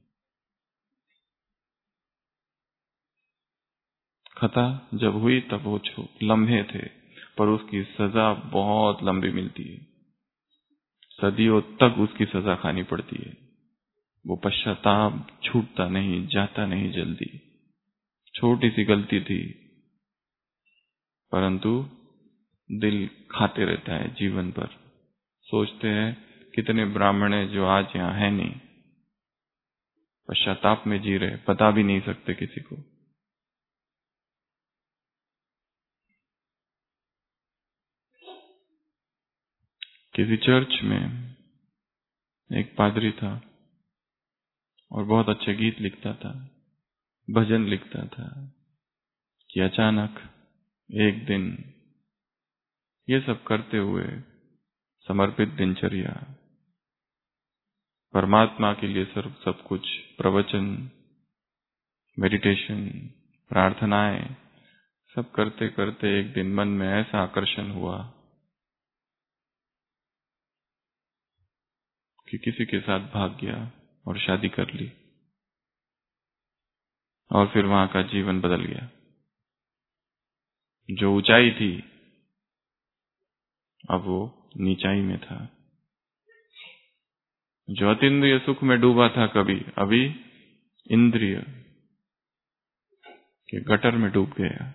खता जब हुई तब वो लम्हे थे, पर उसकी सजा बहुत लंबी मिलती है, सदियों तक उसकी सजा खानी पड़ती है। वो पश्चाताप छूटता नहीं, जाता नहीं जल्दी। छोटी सी गलती थी, परंतु दिल खाते रहता है जीवन पर। सोचते हैं कितने ब्राह्मण हैं जो आज यहाँ है नहीं, पश्चाताप में जी रहे, बता भी नहीं सकते किसी को। किसी चर्च में एक पादरी था और बहुत अच्छे गीत लिखता था, भजन लिखता था, कि अचानक एक दिन ये सब करते हुए समर्पित दिनचर्या, परमात्मा के लिए सब कुछ, प्रवचन, मेडिटेशन, प्रार्थनाएं, सब करते करते एक दिन मन में ऐसा आकर्षण हुआ कि किसी के साथ भाग गया और शादी कर ली, और फिर वहां का जीवन बदल गया। जो ऊंचाई थी अब वो नीचाई में था, जो अतीन्द्रिय सुख में डूबा था कभी, अभी इंद्रिय के गटर में डूब गया।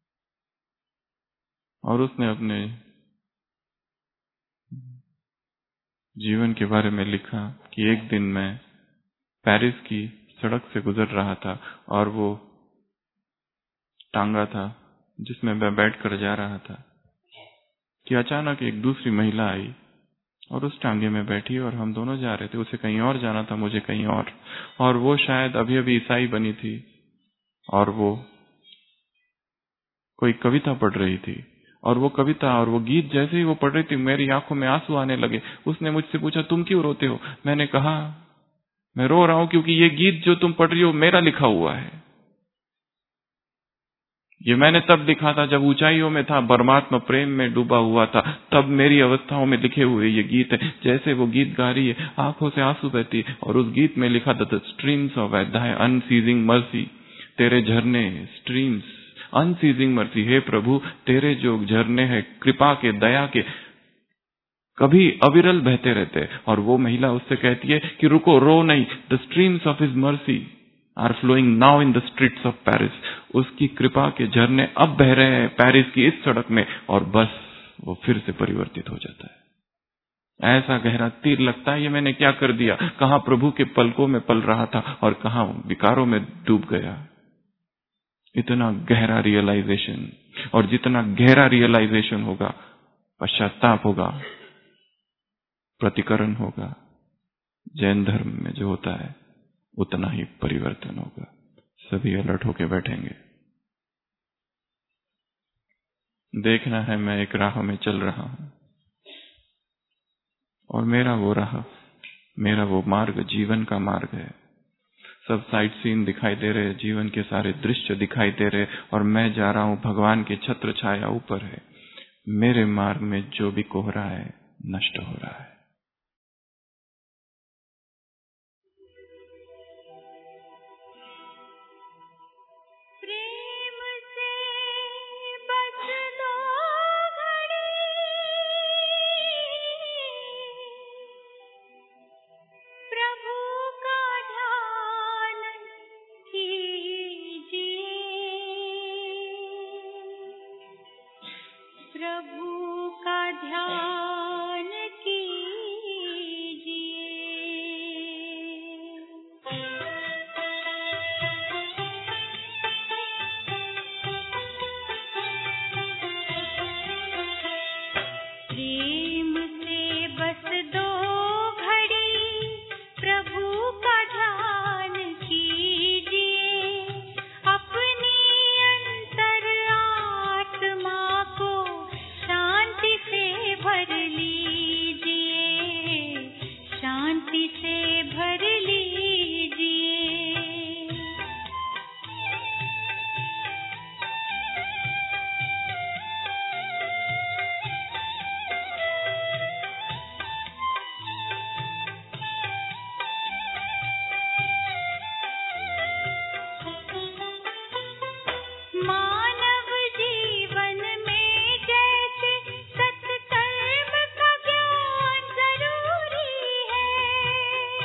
और उसने अपने जीवन के बारे में लिखा कि एक दिन मैं पेरिस की सड़क से गुजर रहा था और वो टांगा था जिसमें मैं बैठकर जा रहा था, कि अचानक एक दूसरी महिला आई और उस टांगे में बैठी और हम दोनों जा रहे थे। उसे कहीं और जाना था, मुझे कहीं और वो शायद अभी अभी ईसाई बनी थी और वो कोई कविता पढ़ रही थी, और वो कविता और वो गीत जैसे ही वो पढ़ रही थी मेरी आंखों में आंसू आने लगे। उसने मुझसे पूछा, तुम क्यों रोते हो? मैंने कहा, मैं रो रहा हूं क्योंकि ये गीत जो तुम पढ़ रही हो मेरा लिखा हुआ है। ये मैंने तब लिखा था जब ऊंचाइयों में था, परमात्मा प्रेम में डूबा हुआ था, तब मेरी अवस्थाओं में लिखे हुए ये गीत है। जैसे वो गीत गा रही है, आंखों से आंसू बहती है, और उस गीत में लिखा था, the streams of thy unceasing mercy, तेरे झरने, स्ट्रीम्स, अनसीजिंग मर्सी, हे प्रभु तेरे जो झरने हैं कृपा के, दया के, कभी अविरल बहते रहते हैं। और वो महिला उससे कहती है कि रुको, रो नहीं, the streams of his mercy are flowing now in the streets of Paris. उसकी कृपा के झरने अब बह रहे हैं पेरिस की इस सड़क में, और बस वो फिर से परिवर्तित हो जाता है। ऐसा गहरा तीर लगता है, ये मैंने क्या कर दिया, कहां प्रभु के पलकों में पल रहा था और कहां विकारों में डूब गया। इतना गहरा रियलाइजेशन, और जितना गहरा रियलाइजेशन होगा, पश्चाताप होगा, प्रतिकरण होगा, जैन धर्म में जो होता है उतना ही परिवर्तन होगा। सभी अलर्ट होके बैठेंगे। देखना है मैं एक राह में चल रहा हूं, और मेरा वो राह, मेरा वो मार्ग जीवन का मार्ग है। सब साइट सीन दिखाई दे रहे, जीवन के सारे दृश्य दिखाई दे रहे, और मैं जा रहा हूं भगवान की छत्र छाया ऊपर है। मेरे मार्ग में जो भी कोहरा है नष्ट हो रहा है। प्रभु का ध्यान कीजिए। प्रेम से बस दो घड़ी प्रभु का ध्यान कीजिए। अपनी अंतर आत्मा को शांति से भर लीजिए, शांति से भर लीजिए। मानव जीवन में जैसे सत्कर्म का ज्ञान जरूरी है,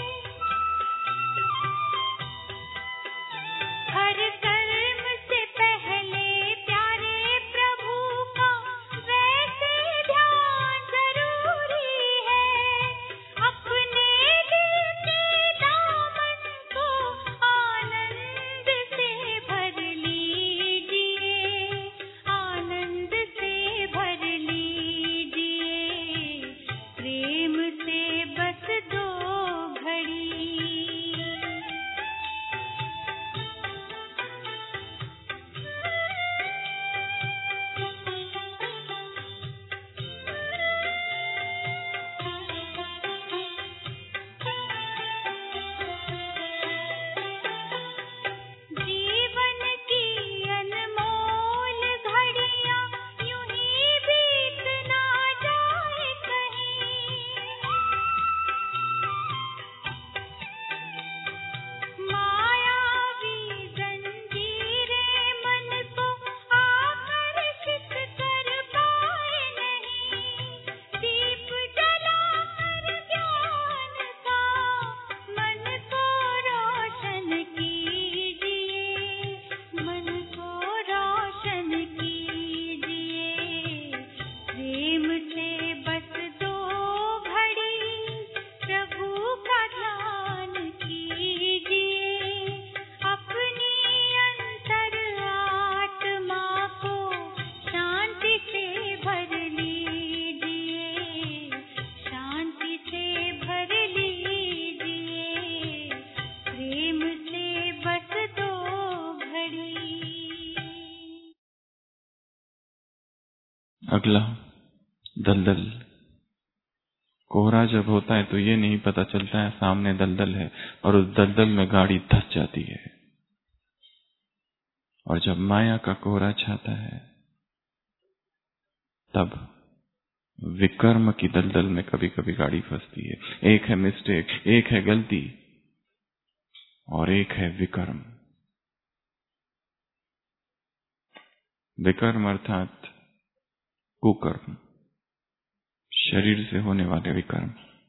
हर कर्म से पहले प्यारे प्रभु का वैसे ध्यान जरूरी है। अपने दिल के दामन को आनंद से भर लीजिए, आनंद से भर लीजिए। प्रेम से बस दो घड़ी। जीवन की अनमोल घड़ियां यूं ही बीत ना जाए कहीं। मायावी जंजीरें मन को आकर्षित कर पाए नहीं। दीप जलाकर ज्ञान का मन को रोशन कीजिए, मन को रोशन कीजिए। प्रेम से बस दो घड़ी प्रभु का ध्यान कीजिए। अपनी अंतर आत्मा को शांति से भर लीजिए, शांति से भर लीजिए। प्रेम से बस दो घड़ी। अगला, दलदल। कोहरा जब होता है तो ये नहीं पता चलता है सामने दलदल है, और उस दलदल में गाड़ी धंस जाती है। और जब माया का कोहरा छाता है, तब विकर्म की दलदल में कभी कभी गाड़ी फंसती है। एक है मिस्टेक, एक है गलती, और एक है विकर्म। विकर्म अर्थात कुकर्म, शरीर से होने वाले विकर्म,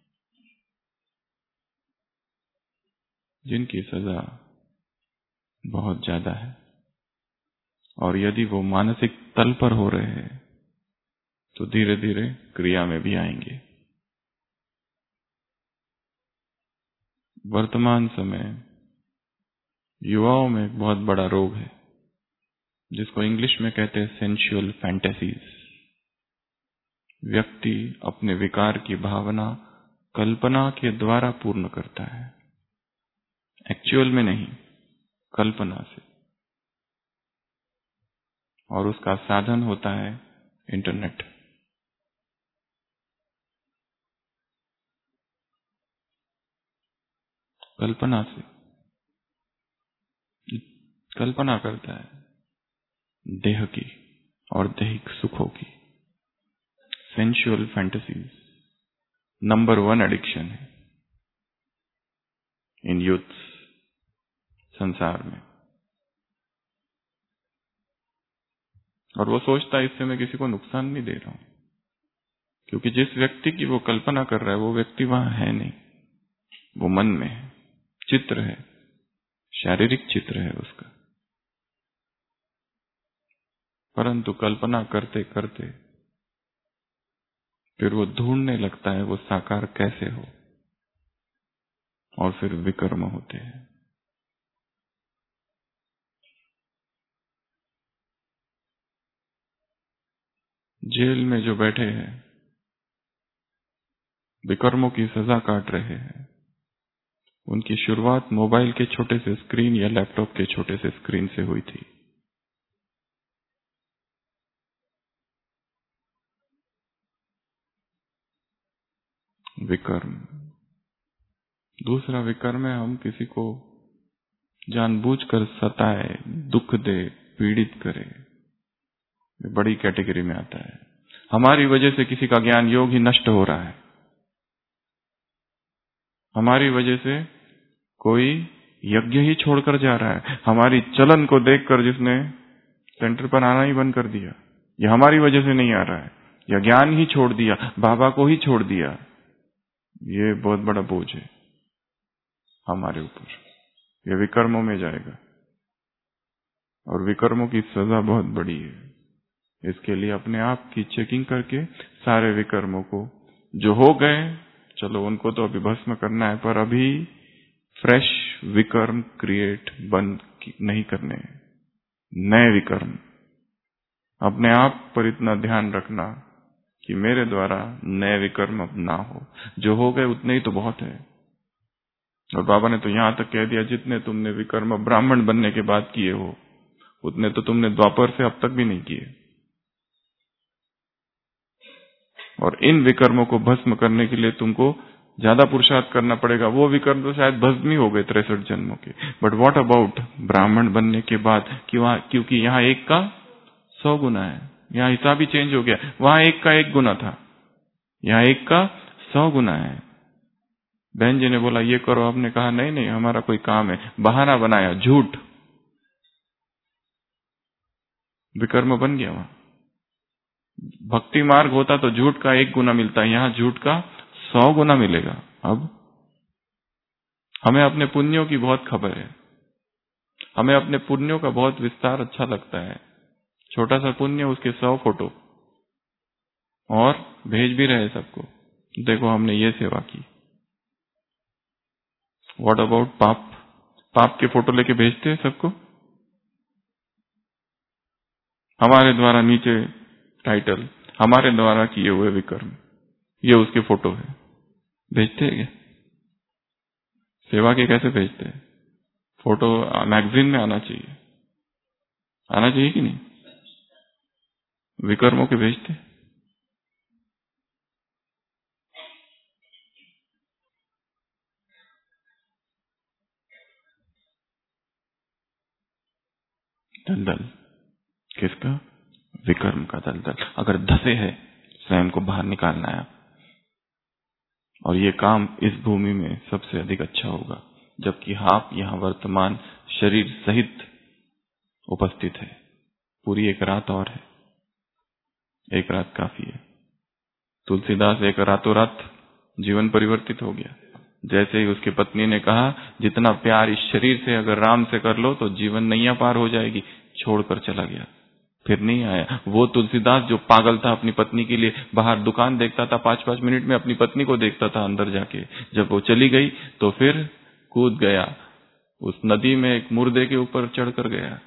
जिनकी सजा बहुत ज्यादा है, और यदि वो मानसिक तल पर हो रहे हैं तो धीरे धीरे क्रिया में भी आएंगे। वर्तमान समय युवाओं में एक बहुत बड़ा रोग है, जिसको इंग्लिश में कहते हैं सेंसुअल फैंटेसीज। व्यक्ति अपने विकार की भावना कल्पना के द्वारा पूर्ण करता है, एक्चुअल में नहीं, कल्पना से। और उसका साधन होता है इंटरनेट। कल्पना से कल्पना करता है देह की और दैहिक सुखों की। सेंसुअल फैंटेसीज नंबर 1 एडिक्शन है इन यूथ संसार में। और वो सोचता है इससे मैं किसी को नुकसान नहीं दे रहा हूं, क्योंकि जिस व्यक्ति की वो कल्पना कर रहा है वो व्यक्ति वहां है नहीं, वो मन में है, चित्र है, शारीरिक चित्र है उसका। परंतु कल्पना करते करते फिर वो ढूंढने लगता है वो साकार कैसे हो, और फिर विकर्म होते हैं। जेल में जो बैठे हैं, विकर्मों की सजा काट रहे हैं, उनकी शुरुआत मोबाइल के छोटे से स्क्रीन या लैपटॉप के छोटे से स्क्रीन से हुई थी। विकर्म। दूसरा विकर्म है हम किसी को जानबूझकर सताए, दुख दे, पीड़ित करे। बड़ी कैटेगरी में आता है। हमारी वजह से किसी का ज्ञान योग ही नष्ट हो रहा है, हमारी वजह से कोई यज्ञ ही छोड़कर जा रहा है, हमारी चलन को देखकर जिसने सेंटर पर आना ही बंद कर दिया, यह हमारी वजह से नहीं आ रहा है, या ज्ञान ही छोड़ दिया, बाबा को ही छोड़ दिया। ये बहुत बड़ा बोझ है हमारे ऊपर, ये विकर्मों में जाएगा, और विकर्मों की सजा बहुत बड़ी है। इसके लिए अपने आप की चेकिंग करके सारे विकर्मों को जो हो गए, चलो उनको तो अभी भस्म करना है, पर अभी फ्रेश विकर्म क्रिएट बंद नहीं करने, नए विकर्म। अपने आप पर इतना ध्यान रखना कि मेरे द्वारा नए विकर्म अब ना हो, जो हो गए उतने ही तो बहुत है। और बाबा ने तो यहां तक कह दिया, जितने तुमने विकर्म ब्राह्मण बनने के बाद किए हो उतने तो तुमने द्वापर से अब तक भी नहीं किए। और इन विकर्मों को भस्म करने के लिए तुमको ज्यादा पुरुषार्थ करना पड़ेगा। वो विकर्म तो शायद भस्म ही हो गए 63 जन्मों के, बट व्हाट अबाउट ब्राह्मण बनने के बाद, क्योंकि यहाँ 1 का 100 गुना है, यहाँ हिसाब ही चेंज हो गया। वहां 1 का 1 गुना था, यहाँ 1 का 100 गुना है। बहन जी ने बोला ये करो, आपने कहा नहीं नहीं हमारा कोई काम है, बहाना बनाया, झूठ, विकर्म बन गया। वहां भक्ति मार्ग होता तो झूठ का 1 गुना मिलता है, यहाँ झूठ का 100 गुना मिलेगा। अब हमें अपने पुण्यों की बहुत खबर है, हमें अपने पुण्यों का बहुत विस्तार अच्छा लगता है। छोटा सा पुण्य, उसके 100 फोटो, और भेज भी रहे सबको, देखो हमने ये सेवा की। व्हाट अबाउट पाप? पाप के फोटो लेके भेजते हैं सबको, हमारे द्वारा नीचे टाइटल, हमारे द्वारा किए हुए विकर्म, ये उसके फोटो है, भेजते हैं क्या? सेवा के कैसे भेजते हैं? फोटो मैगजीन में आना चाहिए, आना चाहिए कि नहीं? विकर्मों के भेजते। दलदल किसका? विकर्म का दलदल। अगर धसे है स्वयं को बाहर निकालना है, और ये काम इस भूमि में सबसे अधिक अच्छा होगा, जबकि आप यहां वर्तमान शरीर सहित उपस्थित है। पूरी 1 रात और है, 1 रात काफी है। तुलसीदास एक रातों रात जीवन परिवर्तित हो गया। जैसे ही उसकी पत्नी ने कहा जितना प्यार इस शरीर से अगर राम से कर लो तो जीवन नैया पार हो जाएगी, छोड़कर चला गया, फिर नहीं आया। वो तुलसीदास जो पागल था अपनी पत्नी के लिए, बाहर दुकान देखता था, 5-5 मिनट में अपनी पत्नी को देखता था अंदर जाके। जब वो चली गई तो फिर कूद गया उस नदी में, एक मुर्दे के ऊपर चढ़कर गया।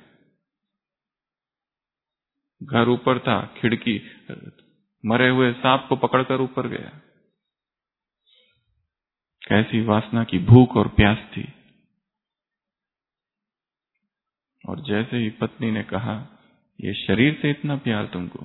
घर ऊपर था, खिड़की, मरे हुए सांप को पकड़कर ऊपर गया। कैसी वासना की भूख और प्यास थी। और जैसे ही पत्नी ने कहा ये शरीर से इतना प्यार तुमको,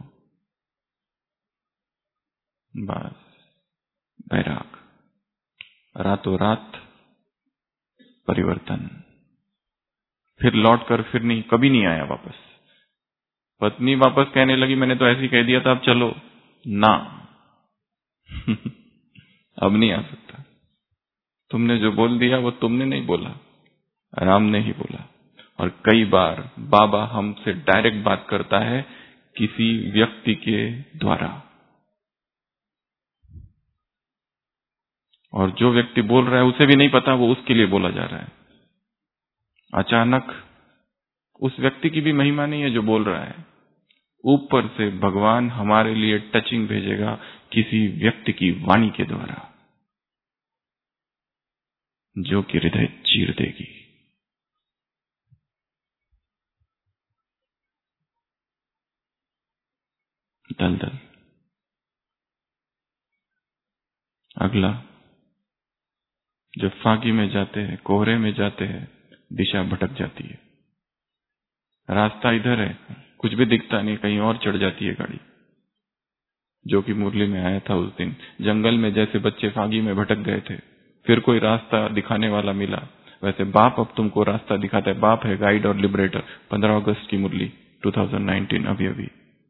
बस बैराग, रातों रात परिवर्तन। फिर लौटकर फिर नहीं, कभी नहीं आया वापस। पत्नी वापस कहने लगी मैंने तो ऐसे ही कह दिया था, अब चलो ना। अब नहीं आ सकता। तुमने जो बोल दिया वो तुमने नहीं बोला, राम ने ही बोला। और कई बार बाबा हमसे डायरेक्ट बात करता है किसी व्यक्ति के द्वारा, और जो व्यक्ति बोल रहा है उसे भी नहीं पता वो उसके लिए बोला जा रहा है। अचानक उस व्यक्ति की भी महिमा नहीं है जो बोल रहा है, ऊपर से भगवान हमारे लिए टचिंग भेजेगा किसी व्यक्ति की वाणी के द्वारा, जो कि हृदय चीर देगी। दलदल। अगला, जब फागी में जाते हैं, कोहरे में जाते हैं, दिशा भटक जाती है। रास्ता इधर है, कुछ भी दिखता नहीं, कहीं और चढ़ जाती है गाड़ी। जो कि मुरली में आया था उस दिन, जंगल में जैसे बच्चे फागी में भटक गए थे, फिर कोई रास्ता दिखाने वाला मिला, वैसे बाप अब तुमको रास्ता दिखाता है। बाप है गाइड और लिबरेटर। 15 अगस्त की मुरली 2019, अभी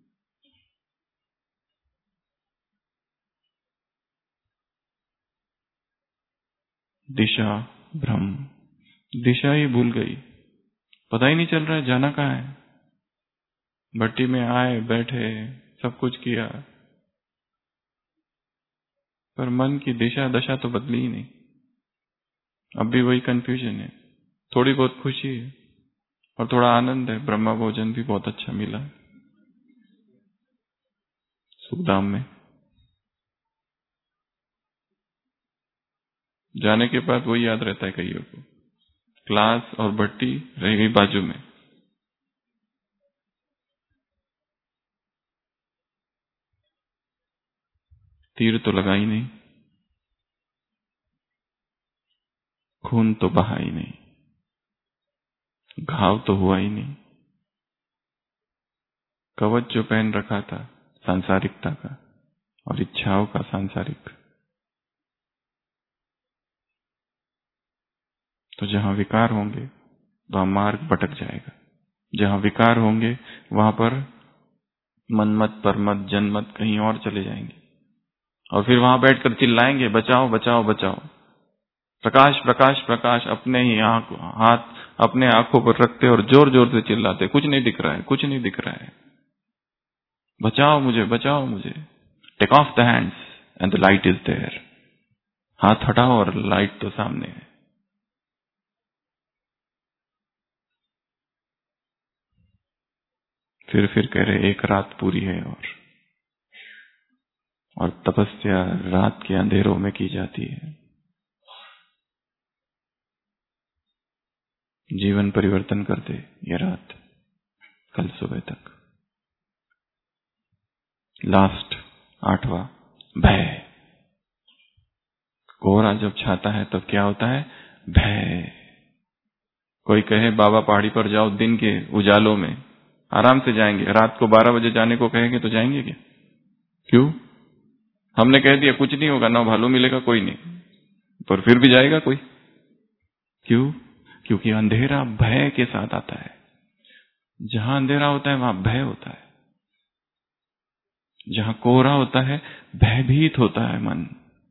दिशा भ्रम, दिशा ही भूल गई, पता ही नहीं चल रहा है जाना कहाँ है। भट्टी में आए, बैठे, सब कुछ किया, पर मन की दिशा दशा तो बदली ही नहीं। अब भी वही कंफ्यूजन है। थोड़ी बहुत खुशी है और थोड़ा आनंद है, ब्रह्मा भोजन भी बहुत अच्छा मिला सुखधाम में। जाने के बाद वही याद रहता है कईयों को, क्लास और भट्टी रह गई बाजू में। तीर तो लगा ही नहीं, खून तो बहा ही नहीं, घाव तो हुआ ही नहीं। कवच जो पहन रखा था सांसारिकता का और इच्छाओं का सांसारिक, तो जहां विकार होंगे वहां मार्ग भटक जाएगा। जहां विकार होंगे वहां पर मनमत, परमत, जनमत कहीं और चले जाएंगे, और फिर वहां बैठकर चिल्लाएंगे बचाओ बचाओ बचाओ। प्रकाश प्रकाश प्रकाश अपने ही हाथ अपने आंखों पर रखते और जोर जोर से चिल्लाते, कुछ नहीं दिख रहा है, कुछ नहीं दिख रहा है, बचाओ मुझे, बचाओ मुझे। Take off the hands and the light is there. हाथ हटाओ और लाइट तो सामने है। फिर कह रहे एक रात पूरी है और तपस्या रात के अंधेरों में की जाती है। जीवन परिवर्तन कर दे ये रात कल सुबह तक। लास्ट 8वां, भय। कोहरा जब छाता है तब क्या होता है? भय। कोई कहे बाबा पहाड़ी पर जाओ, दिन के उजालों में आराम से जाएंगे, रात को 12 बजे जाने को कहेंगे तो जाएंगे क्या? क्यों? हमने कह दिया कुछ नहीं होगा, ना भालू मिलेगा, कोई नहीं, पर फिर भी जाएगा कोई। क्यों? क्योंकि अंधेरा भय के साथ आता है। जहां अंधेरा होता है वहां भय होता है, जहां कोहरा होता है भयभीत होता है मन।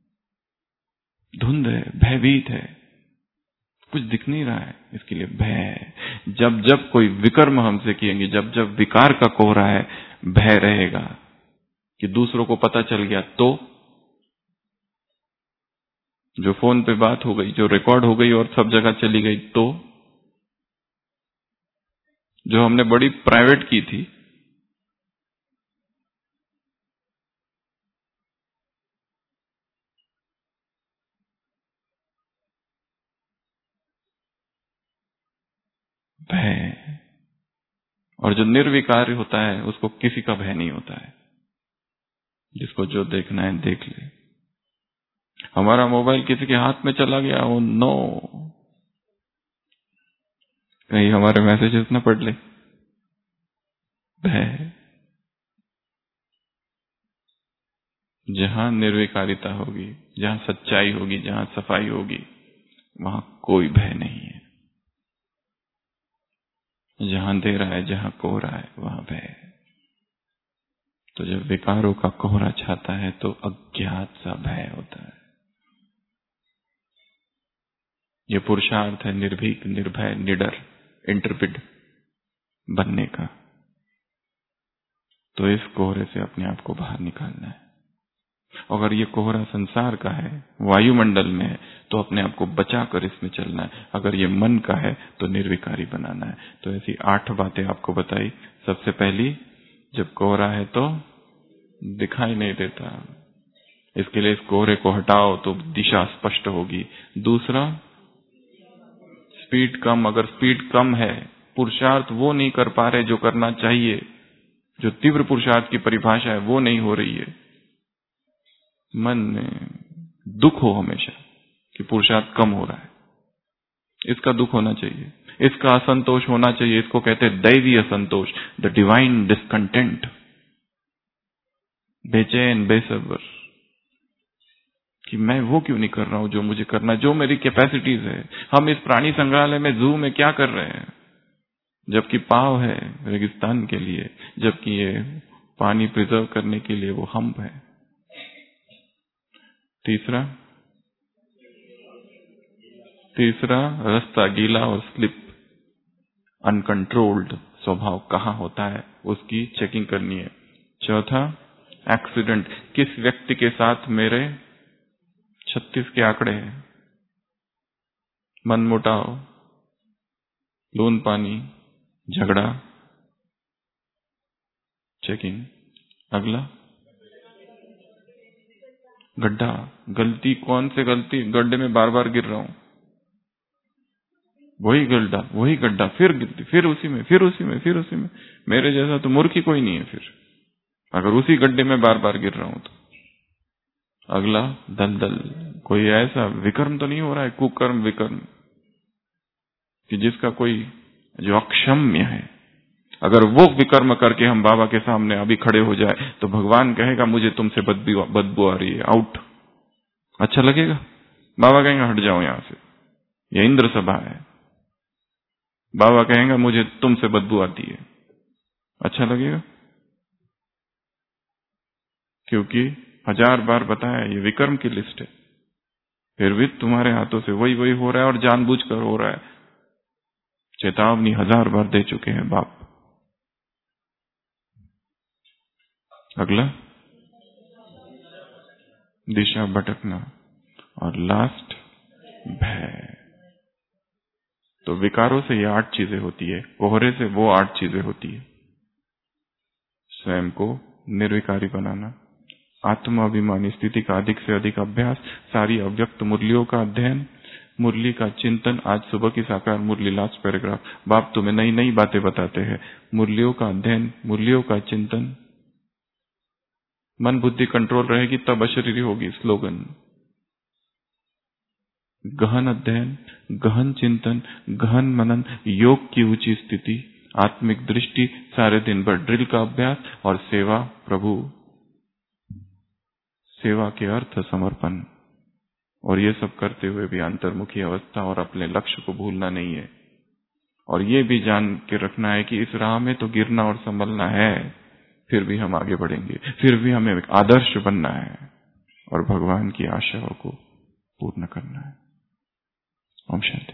धुंध है, भयभीत है, कुछ दिख नहीं रहा है, इसके लिए भय। जब जब कोई विकर्म हमसे किएंगे, जब जब विकार का कोहरा है, भय रहेगा कि दूसरों को पता चल गया तो, जो फोन पे बात हो गई, जो रिकॉर्ड हो गई और सब जगह चली गई तो, जो हमने बड़ी प्राइवेट की थी, भय। और जो निर्विकार होता है उसको किसी का भय नहीं होता है, जिसको जो देखना है देख ले। हमारा मोबाइल किसी के हाथ में चला गया, ओ नो, कहीं हमारे मैसेजेस ना पढ़ ले, भय। जहां निर्विकारिता होगी, जहां सच्चाई होगी, जहां सफाई होगी, वहां कोई भय नहीं है। जहां अंधेरा है, जहां कोहरा है, वहां भय है। तो जब विकारों का कोहरा छाता है तो अज्ञात सा भय होता है। ये पुरुषार्थ है निर्भीक, निर्भय, निडर, इंटरप्रिट बनने का। तो इस कोहरे से अपने आप को बाहर निकालना है। अगर ये कोहरा संसार का है, वायुमंडल में है, तो अपने आप को बचाकर इसमें चलना है। अगर ये मन का है तो निर्विकारी बनाना है। तो ऐसी 8 बातें आपको बताई। सबसे पहली, जब कोहरा है तो दिखाई नहीं देता, इसके लिए इस कोहरे को हटाओ तो दिशा स्पष्ट होगी। दूसरा, स्पीड कम। अगर स्पीड कम है, पुरुषार्थ वो नहीं कर पा रहे जो करना चाहिए, जो तीव्र पुरुषार्थ की परिभाषा है वो नहीं हो रही है, मन में दुख हो हमेशा कि पुरुषार्थ कम हो रहा है, इसका दुख होना चाहिए, इसका असंतोष होना चाहिए। इसको कहते हैं दैवीय असंतोष, द डिवाइन डिस्कंटेंट। बेचैन, बेसब्र कि मैं वो क्यों नहीं कर रहा हूं जो मुझे करना, जो मेरी कैपेसिटीज है। हम इस प्राणी संग्रहालय में, जू में क्या कर रहे हैं, जबकि पाव है रेगिस्तान के लिए, जबकि ये पानी प्रिजर्व करने के लिए वो हम्प है। तीसरा, रास्ता गीला और स्लिप, अनकंट्रोल्ड स्वभाव कहां होता है उसकी चेकिंग करनी है। चौथा, एक्सीडेंट, किस व्यक्ति के साथ मेरे 36 के आंकड़े हैं, मनमुटाव, लून पानी, झगड़ा, चेकिंग। अगला, गड्ढा, गलती, कौन से गलती, गड्ढे में बार बार गिर रहा हूं, वही गड्ढा, फिर गिरती, फिर उसी में, फिर उसी में, फिर उसी में। मेरे जैसा तो मूर्ख ही कोई नहीं है फिर, अगर उसी गड्ढे में बार बार गिर रहा हूं तो। अगला, दलदल, कोई ऐसा विकर्म तो नहीं हो रहा है, कुकर्म विकर्म, कि जिसका कोई, जो अक्षम्य है। अगर वो विकर्म करके हम बाबा के सामने अभी खड़े हो जाए तो भगवान कहेगा मुझे तुमसे बदबू आ रही है, आउट। अच्छा लगेगा? बाबा कहेंगे हट जाओ यहां से, ये इंद्र सभा है। बाबा कहेंगे मुझे तुमसे बदबू आती है, अच्छा लगेगा? क्योंकि 1000 बार बताया ये विकर्म की लिस्ट है, फिर भी तुम्हारे हाथों से वही हो रहा है और जानबूझकर हो रहा है। चेतावनी 1000 बार दे चुके हैं बाप। अगला, दिशा भटकना, और लास्ट, भय। तो विकारों से ये 8 चीजें होती है, कोहरे से वो 8 चीजें होती है। स्वयं को निर्विकारी बनाना, आत्माभिमानी स्थिति का अधिक से अधिक अभ्यास, सारी अव्यक्त मुरलियों का अध्ययन, मुरली का चिंतन। आज सुबह की साकार मुरली, लास्ट पैराग्राफ, बाप तुम्हें नई नई बातें बताते हैं। मुरलियों का अध्ययन, मुरलियों का चिंतन, मन बुद्धि कंट्रोल रहेगी तब अशरीरी होगी। स्लोगन, गहन अध्ययन, गहन चिंतन, गहन मनन, योग की ऊंची स्थिति, आत्मिक दृष्टि, सारे दिन भर ड्रिल का अभ्यास, और सेवा प्रभु, सेवा के अर्थ समर्पण। और ये सब करते हुए भी अंतर्मुखी अवस्था और अपने लक्ष्य को भूलना नहीं है। और ये भी जान के रखना है कि इस राह में तो गिरना और संभलना है, फिर भी हम आगे बढ़ेंगे, फिर भी हमें एक आदर्श बनना है और भगवान की आशाओं को पूर्ण करना है। ओम शांति।